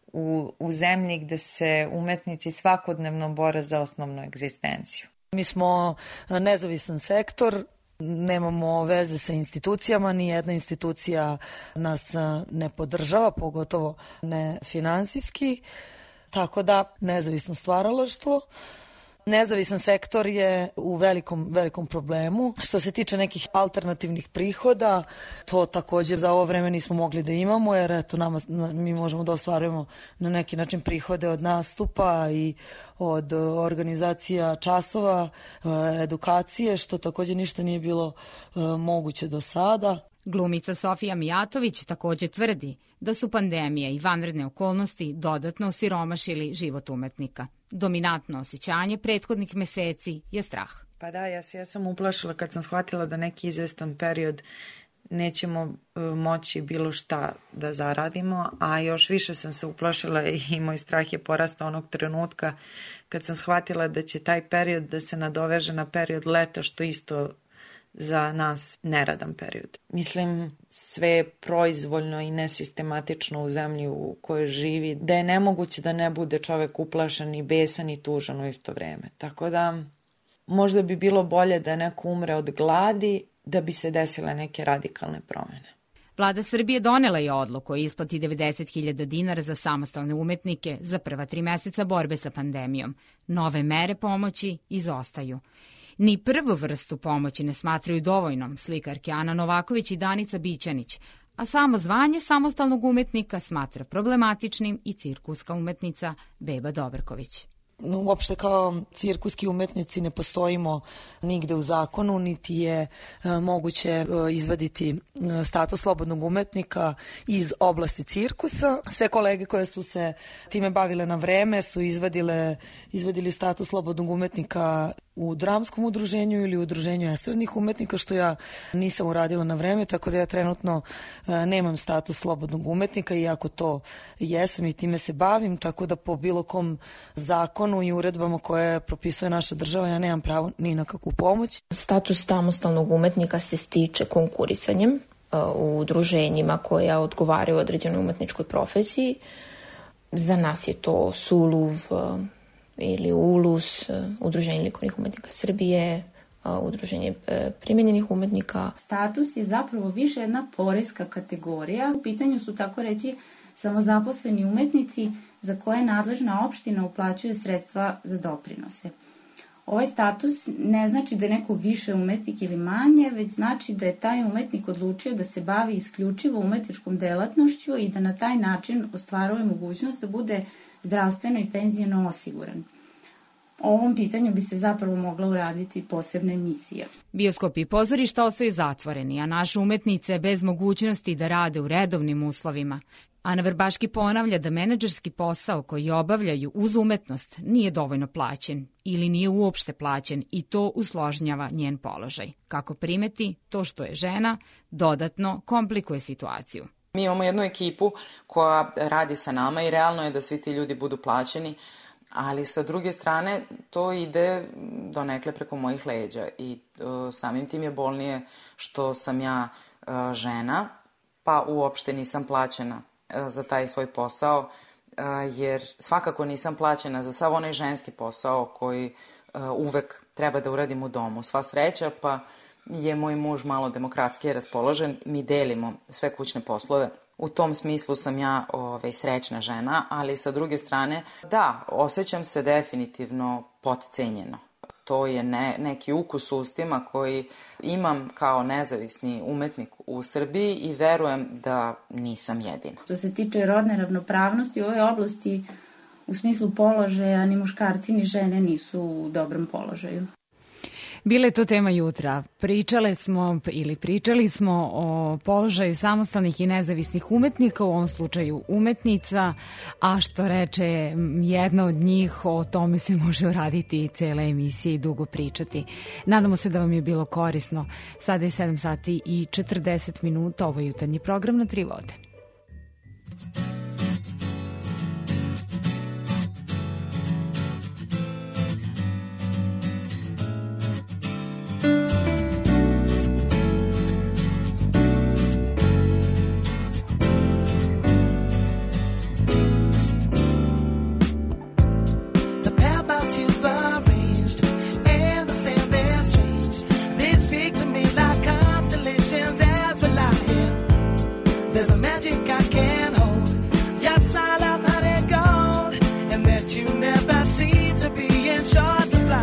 u zemlji gde se umetnici svakodnevno bore za osnovnu egzistenciju. Mi smo nezavisan sektor, nemamo veze sa institucijama, ni jedna institucija nas ne podržava, pogotovo ne finansijski, tako da nezavisno stvaralaštvo. Nezavisan sektor je u velikom problemu. Što se tiče nekih alternativnih prihoda, to također za ovo vreme nismo mogli da imamo, jer eto, mi možemo da ostvarujemo na neki način prihode od nastupa i od organizacija časova, edukacije, što također ništa nije bilo moguće do sada. Glumica Sofija Mijatović također tvrdi da su pandemija i vanredne okolnosti dodatno osiromašili život umetnika. Dominantno osjećanje prethodnih meseci je strah. Pa da, ja sam uplašila kad sam shvatila da neki izvestan period nećemo moći bilo šta da zaradimo, a još više sam se uplašila i moj strah je porastao onog trenutka kad sam shvatila da će taj period da se nadoveže na period leta, što isto za nas neradan period. Mislim, sve je proizvoljno i nesistematično u zemlji u kojoj živi, da je nemoguće da ne bude čovek uplašen i besan i tužan u isto vreme. Tako da možda bi bilo bolje da neko umre od gladi da bi se desile neke radikalne promene. Vlada Srbije donela je odluku o isplati 90.000 dinara za samostalne umetnike za prva 3 meseca borbe sa pandemijom. Nove mere pomoći izostaju. Ni prvu vrstu pomoći ne smatraju dovoljnom slikarke Ana Novaković i Danica Bićanić, a samo zvanje samostalnog umetnika smatra problematičnim i cirkuska umetnica Beba Dobrković. Uopšte kao cirkuski umetnici ne postojimo nigde u zakonu, niti je moguće izvaditi status slobodnog umetnika iz oblasti cirkusa. Sve kolege koje su se time bavile na vreme su izvadili status slobodnog umetnika u dramskom udruženju ili u udruženju estradnih umetnika, što ja nisam uradila na vreme, tako da ja trenutno nemam status slobodnog umetnika, iako to jesam i time se bavim, tako da po bilo kom zakonu i uredbama koje propisuje naša država ja nemam pravo ni na kakvu pomoć. Status samostalnog umetnika se stiče konkurisanjem u udruženjima koja odgovaraju određenoj umetničkoj profesiji. Za nas je to SULUV ili ULUS, Udruženje likovnih umetnika Srbije, Udruženje primenjenih umetnika. Status je zapravo više jedna poreska kategorija. U pitanju su, tako reći, samozaposleni umetnici za koje nadležna opština uplaćuje sredstva za doprinose. Ovaj status ne znači da je neko više umetnik ili manje, već znači da je taj umetnik odlučio da se bavi isključivo umetničkom delatnošću i da na taj način ostvaruje mogućnost da bude zdravstveno i penzijno osiguran. O ovom pitanju bi se zapravo mogla uraditi posebna emisija. Bioskopi i pozorišta ostaju zatvoreni, a naše umetnice bez mogućnosti da rade u redovnim uslovima. Ana Vrbaški ponavlja da menadžerski posao koji obavljaju uz umetnost nije dovoljno plaćen ili nije uopšte plaćen i to usložnjava njen položaj. Kako primeti, to što je žena dodatno komplikuje situaciju. Mi imamo jednu ekipu koja radi sa nama i realno je da svi ti ljudi budu plaćeni, ali sa druge strane to ide donekle preko mojih leđa i samim tim je bolnije što sam ja žena, pa uopšte nisam plaćena za taj svoj posao, jer svakako nisam plaćena za sav onaj ženski posao koji uvek treba da uradim u domu. Sva sreća, pa je moj muž malo demokratski raspoložen, mi delimo sve kućne poslove. U tom smislu sam ja srećna žena, ali sa druge strane, da, osjećam se definitivno potcenjeno. To je neki ukus ustima koji imam kao nezavisni umetnik u Srbiji i verujem da nisam jedina. Što se tiče rodne ravnopravnosti u ovoj oblasti, u smislu položaja, ni muškarci ni žene nisu u dobrom položaju. Bila je to tema jutra. Pričali smo o položaju samostalnih i nezavisnih umetnika, u ovom slučaju umetnica, a što reče jedna od njih, o tome se može uraditi i cele emisije i dugo pričati. Nadamo se da vam je bilo korisno. Sada je 7 sati i 40 minuta, ovo je jutarnji program na Tri vode. There's a magic I can't hold. Your smile, I've had it gold, and that you never seem to be in short supply.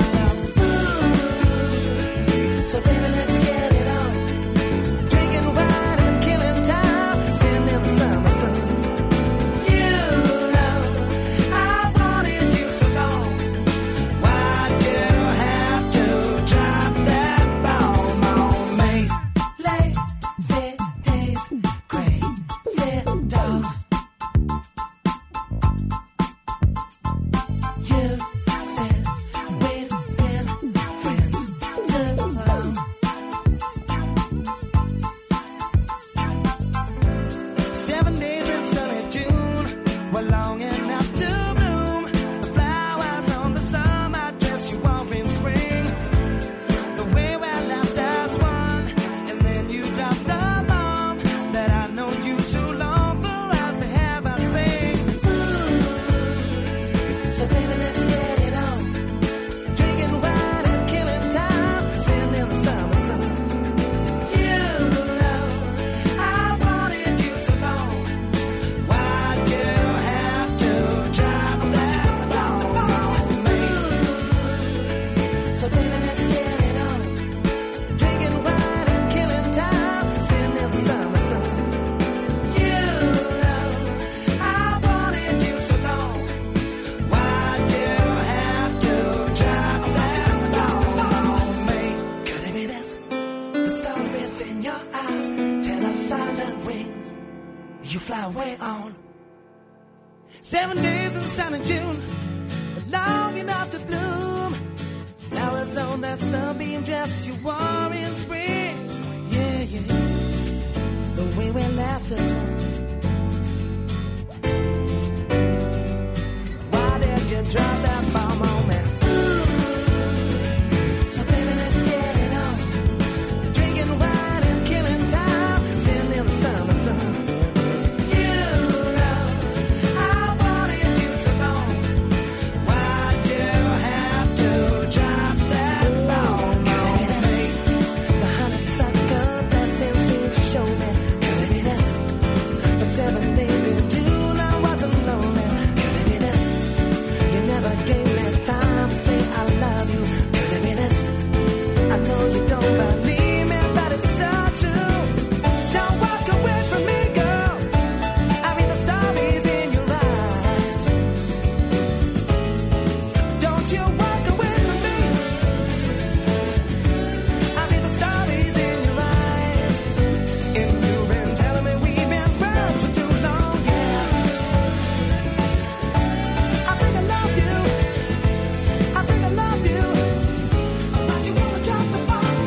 So baby, let's get it on. Drinking wine and killing time, sitting in the summer sun. You know I've wanted you so long. Why'd you have to drop that bomb on me? Lazy days, crazy dogs. You said we'd been friends too long. 7 days in sunny June were long enough to bloom. The flowers on the summer dress you wore in spring. The way we left as one, and then you dropped the bomb that I know you too long for us to have a thing. So baby, let's get it on. Drinking wine and killing time, sitting in the summer sun. You know I've wanted you so long. Why'd you have to drop that bomb on me? So baby, let's get it on. Drinking wine and killing time, sitting in the summer sun. You know I've wanted you so long. Why'd you have to drop that bomb on me? Could it be this? The starfish in your eyes tell of silent wings. You fly away on 7 days in sunny June, long enough to bloom. Flowers on that sunbeam dress you wore in spring. Yeah, yeah. The way we left us one. Why did you drop that bomb on me? So baby, let's get it on. Drinking wine and killing time, sitting in the summer sun. You know I wanted you so long. Why'd you have to drop that bomb on me? The honeysuckle blessing seemed to show me. Could it be this? For 7 days in June I wasn't lonely. Could it be this? You never gave me time to say I love you. Could it be this? I know you don't believe me, but it's so true. Don't walk away from me, girl. I read the stories in your eyes. Don't you walk away from me. I read the stories in your eyes. And you've been telling me we've been friends for too long, yeah. I think I love you. I think I love you. But you wanna drop the bomb.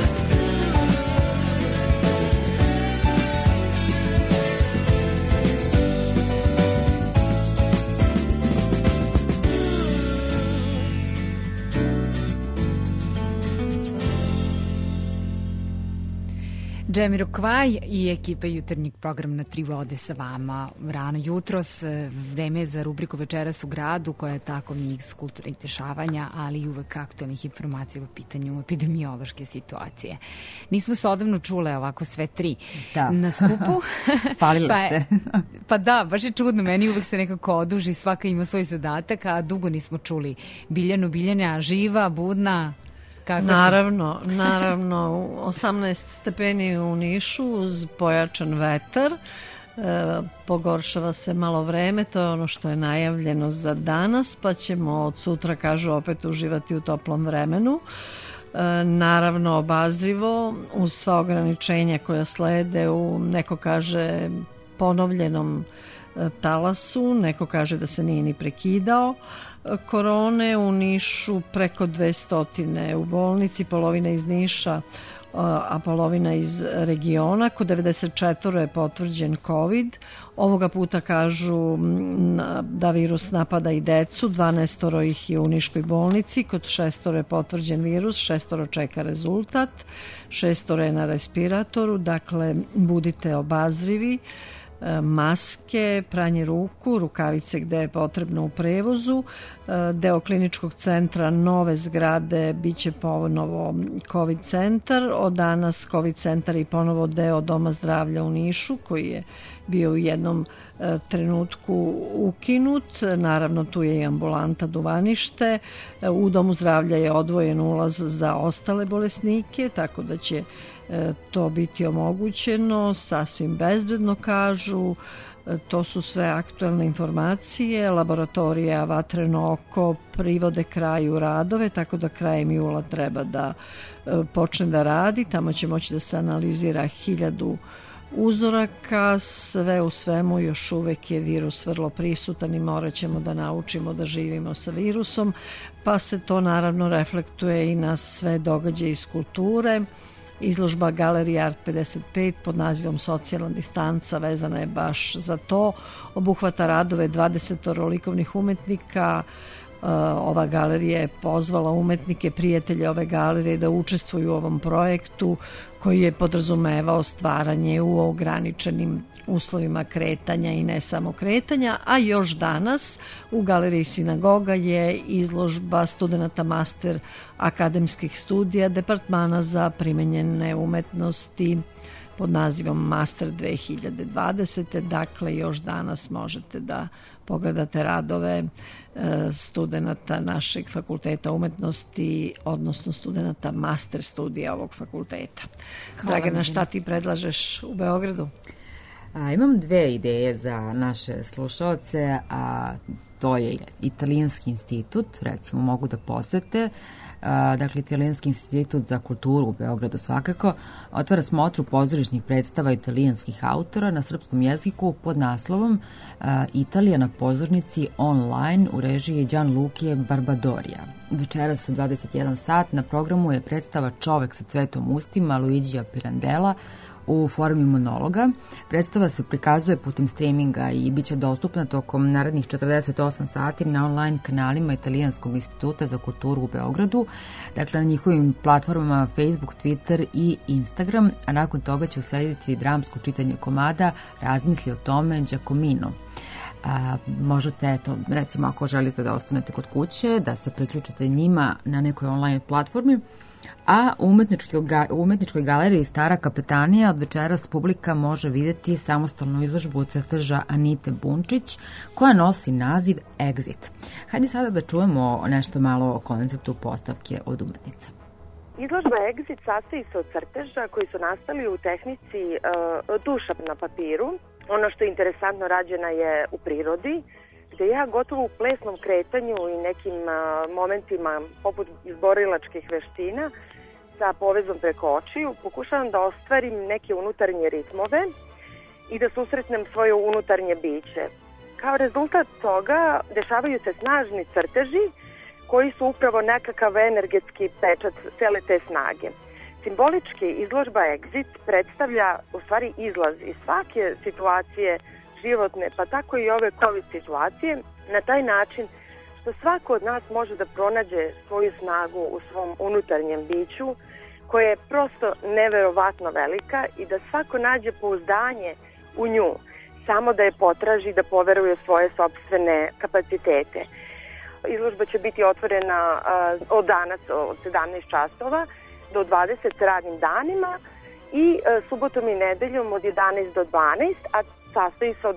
Jamiroquai i ekipa jutarnjeg programa na Tri vode sa vama rano jutros. Vreme je za rubriku Večeras u gradu, koja je tako miks kulturnih dešavanja, ali i uvek aktualnih informacija po pitanju epidemiološke situacije. Nismo se odavno čule ovako sve tri na skupu. Falila ste. Pa da, baš je čudno. Meni uvek se nekako oduži, svaka ima svoj zadatak, a dugo nismo čuli Biljanu. Biljana, živa, budna? Naravno, 18 stepeni u Nišu uz pojačan vetar, pogoršava se malo vreme, to je ono što je najavljeno za danas, pa ćemo od sutra, kažu, opet uživati u toplom vremenu. naravno obazrivo uz sva ograničenja koja slede u, neko kaže, ponovljenom talasu, neko kaže da se nije ni prekidao korone. U Nišu preko 200 u bolnici, polovina iz Niša, a polovina iz regiona. Kod 94 je potvrđen COVID. Ovoga puta kažu da virus napada i decu. 12 ih je u Niškoj bolnici. Kod 6 je potvrđen virus, 6 čeka rezultat, 6 je na respiratoru. Dakle, budite obazrivi. Maske, pranje ruku, rukavice gde je potrebno u prevozu. Deo kliničkog centra nove zgrade biće ponovo COVID centar. Od danas COVID centar i ponovo deo Doma zdravlja u Nišu, koji je bio u jednom trenutku ukinut. Naravno, tu je i ambulanta Duvanište. U Domu zdravlja je odvojen ulaz za ostale bolesnike, tako da će to biti omogućeno, sasvim bezbedno kažu. To su sve aktuelne informacije. Laboratorija Vatreno oko privode kraju radove, tako da krajem jula treba da počne da radi. Tamo će moći da se analizira 1000 uzoraka. Sve u svemu još uvek je virus vrlo prisutan i morat ćemo da naučimo da živimo sa virusom, pa se to naravno reflektuje i na sve događaje iz kulture. Izložba Galerija Art 55 pod nazivom Socijalna distanca vezana je baš za to. Obuhvata radove 20 likovnih umetnika. Ova galerija je pozvala umetnike, prijatelje ove galerije da učestvuju u ovom projektu koji je podrazumevao stvaranje u ograničenim uslovima kretanja i ne samo kretanja, a još danas u Galeriji Sinagoga je izložba studenata master akademskih studija Departmana za primenjene umetnosti pod nazivom Master 2020. Dakle, još danas možete da pogledate radove studenata našeg fakulteta umetnosti, odnosno studenata master studija ovog fakulteta. Dragana, šta ti predlažeš u Beogradu? Imam 2 ideje za naše slušaoce, a to je Italijanski institut, recimo mogu da posete. Dakle, Italijanski institut za kulturu u Beogradu svakako otvara smotru pozorišnih predstava italijanskih autora na srpskom jeziku pod naslovom Italija na pozornici online u režiji Gianluca Barbadorija. Večeras u 21 sat na programu je predstava Čovek sa cvetom ustima Luigija Pirandela u formi monologa. Predstava se prikazuje putem streaminga i bit će dostupna tokom narednih 48 sati na online kanalima Italijanskog instituta za kulturu u Beogradu, dakle na njihovim platformama Facebook, Twitter i Instagram, a nakon toga će uslediti dramsko čitanje komada Razmisli o tome Giacomino. Možete, eto, recimo ako želite da ostanete kod kuće, da se priključite njima na nekoj online platformi, a u umetničkoj galeriji Stara kapetanija od večeras publika može vidjeti samostalnu izložbu crteža Anite Bunčić koja nosi naziv Exit. Hajde sada da čujemo nešto malo o konceptu postavke od umetnica. Izložba Exit sastoji se od crteža koji su nastali u tehnici tuša na papiru. Ono što je interesantno rađena je u prirodi, gde ja gotovo u plesnom kretanju i nekim momentima poput izborilačkih veština sa povezom preko očiju pokušavam da ostvarim neke unutarnje ritmove i da susretnem svoje unutarnje biće. Kao rezultat toga dešavaju se snažni crteži koji su upravo nekakav energetski pečat cele te snage. Simbolički izložba Exit predstavlja u stvari izlaz iz svake situacije životne, pa tako i ove COVID situacije, na taj način što svako od nas može da pronađe svoju snagu u svom unutarnjem biću, koja je prosto neverovatno velika i da svako nađe pouzdanje u nju, samo da je potraži, da poveruje svoje sopstvene kapacitete. Izložba će biti otvorena od danas od 17 časova do 20 radnim danima i subotom i nedeljom od 11 do 12, a sastoji se od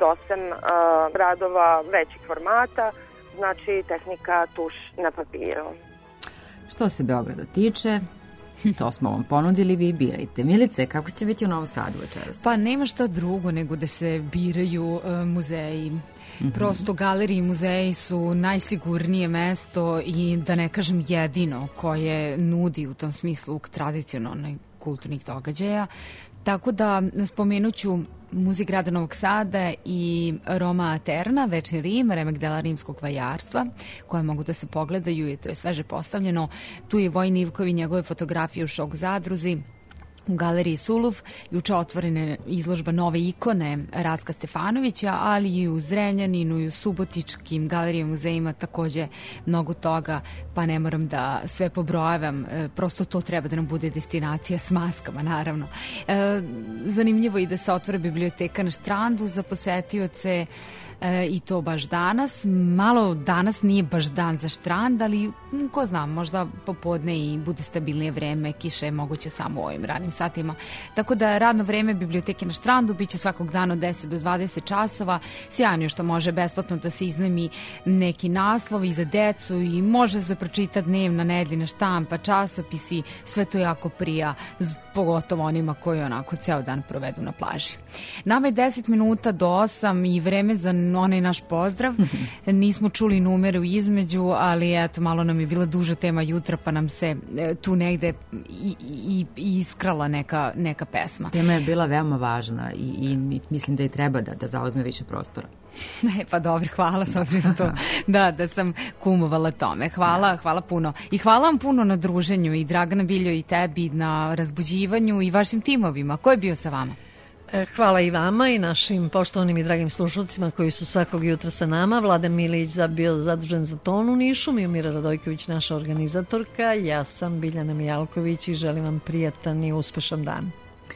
8 radova većih formata, znači tehnika tuš na papiru. Što se Beograda tiče, To smo vam ponudili, vi birajte. Milice, kako će biti u Novom Sadu večeras? Pa nema šta drugo nego da se biraju muzeji. Prosto galerije i muzeji su najsigurnije mesto i da ne kažem jedino koje nudi u tom smislu tradicionalnih kulturnih događaja. Tako da spomenut ću Muzej grada Novog Sada i Roma Aterna, Večni Rim, remek dela rimskog vajarstva, koje mogu da se pogledaju i to je sveže postavljeno. Tu je Vojin Ivkov i njegove fotografije u šok zadruzi. U galeriji Suluf juče otvorena izložba nove ikone Rastka Stefanovića, ali i u Zrenjaninu i u subotičkim galerijama muzejima takođe mnogo toga, pa ne moram da sve pobrojavam, prosto to treba da nam bude destinacija s maskama, naravno. Zanimljivo je da se otvore biblioteka na Štrandu za posetioce, i to baš danas. Malo danas nije baš dan za Štrand, ali ko zna, možda popodne i bude stabilnije vreme, kiša je moguće samo u ovim ranim satima. Tako da radno vreme biblioteke na Štrandu biće svakog dana od 10 do 20 časova. Sjajno je što može besplatno da se iznajmi neki naslov i za decu i može se pročita dnevna, nedeljna štampa, časopisi, sve to jako prija, pogotovo onima koji onako ceo dan provedu na plaži. Nama je 10 minuta do 8 i vreme za onaj naš pozdrav. Nismo čuli numeru između, ali eto, malo nam je bila duža tema jutra, pa nam se tu negde i iskrala neka pesma. Tema je bila veoma važna i mislim da i treba da zauzme više prostora. Pa dobro, hvala s obzirom to da sam kumovala tome. Hvala puno. I hvala vam puno na druženju i Dragana Biljo i tebi na razbuđivanju i vašim timovima. Ko je bio sa vama? Hvala i vama i našim poštovanim i dragim slušalcima koji su svakog jutra sa nama. Vladan Milić bio zadužen za ton u Nišu, Mijomira Radojković naša organizatorka, ja sam Biljana Mijalković i želim vam prijatan i uspešan dan.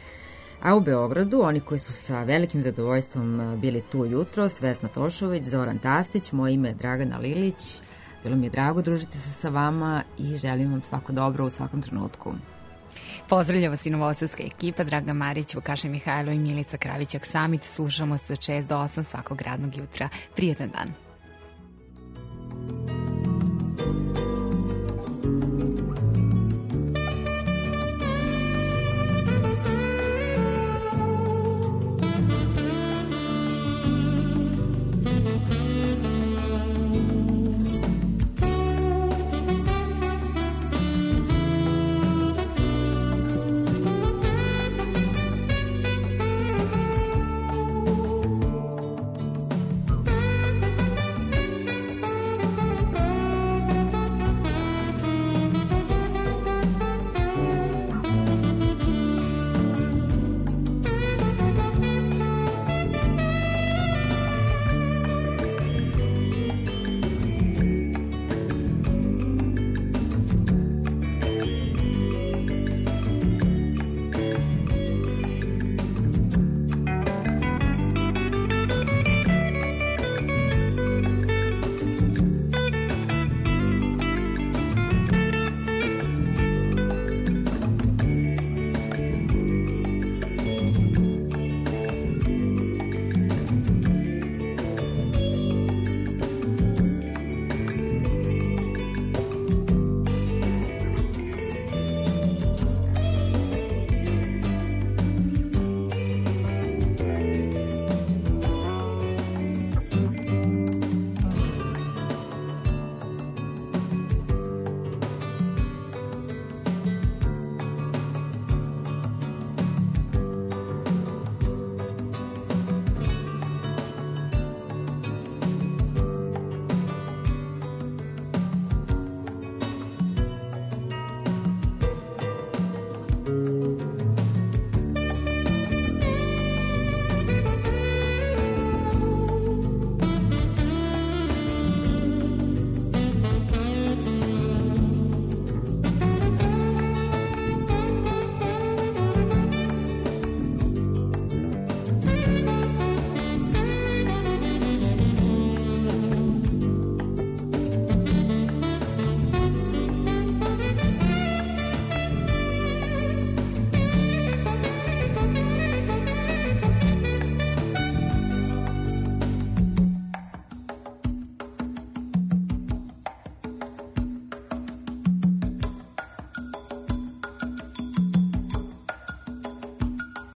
A u Beogradu, oni koji su sa velikim zadovoljstvom bili tu jutro, Vesna Tošović, Zoran Tasić, moje ime je Dragana Lilić. Bilo mi je drago družiti se sa vama i želim vam svako dobro u svakom trenutku. Pozdravlja vas i novosadska ekipa, Draga Marić, Vukašin Mihajlo i Milica Kravićak. Summit slušamo se od 6 do 8 svakog radnog jutra. Prijetan dan.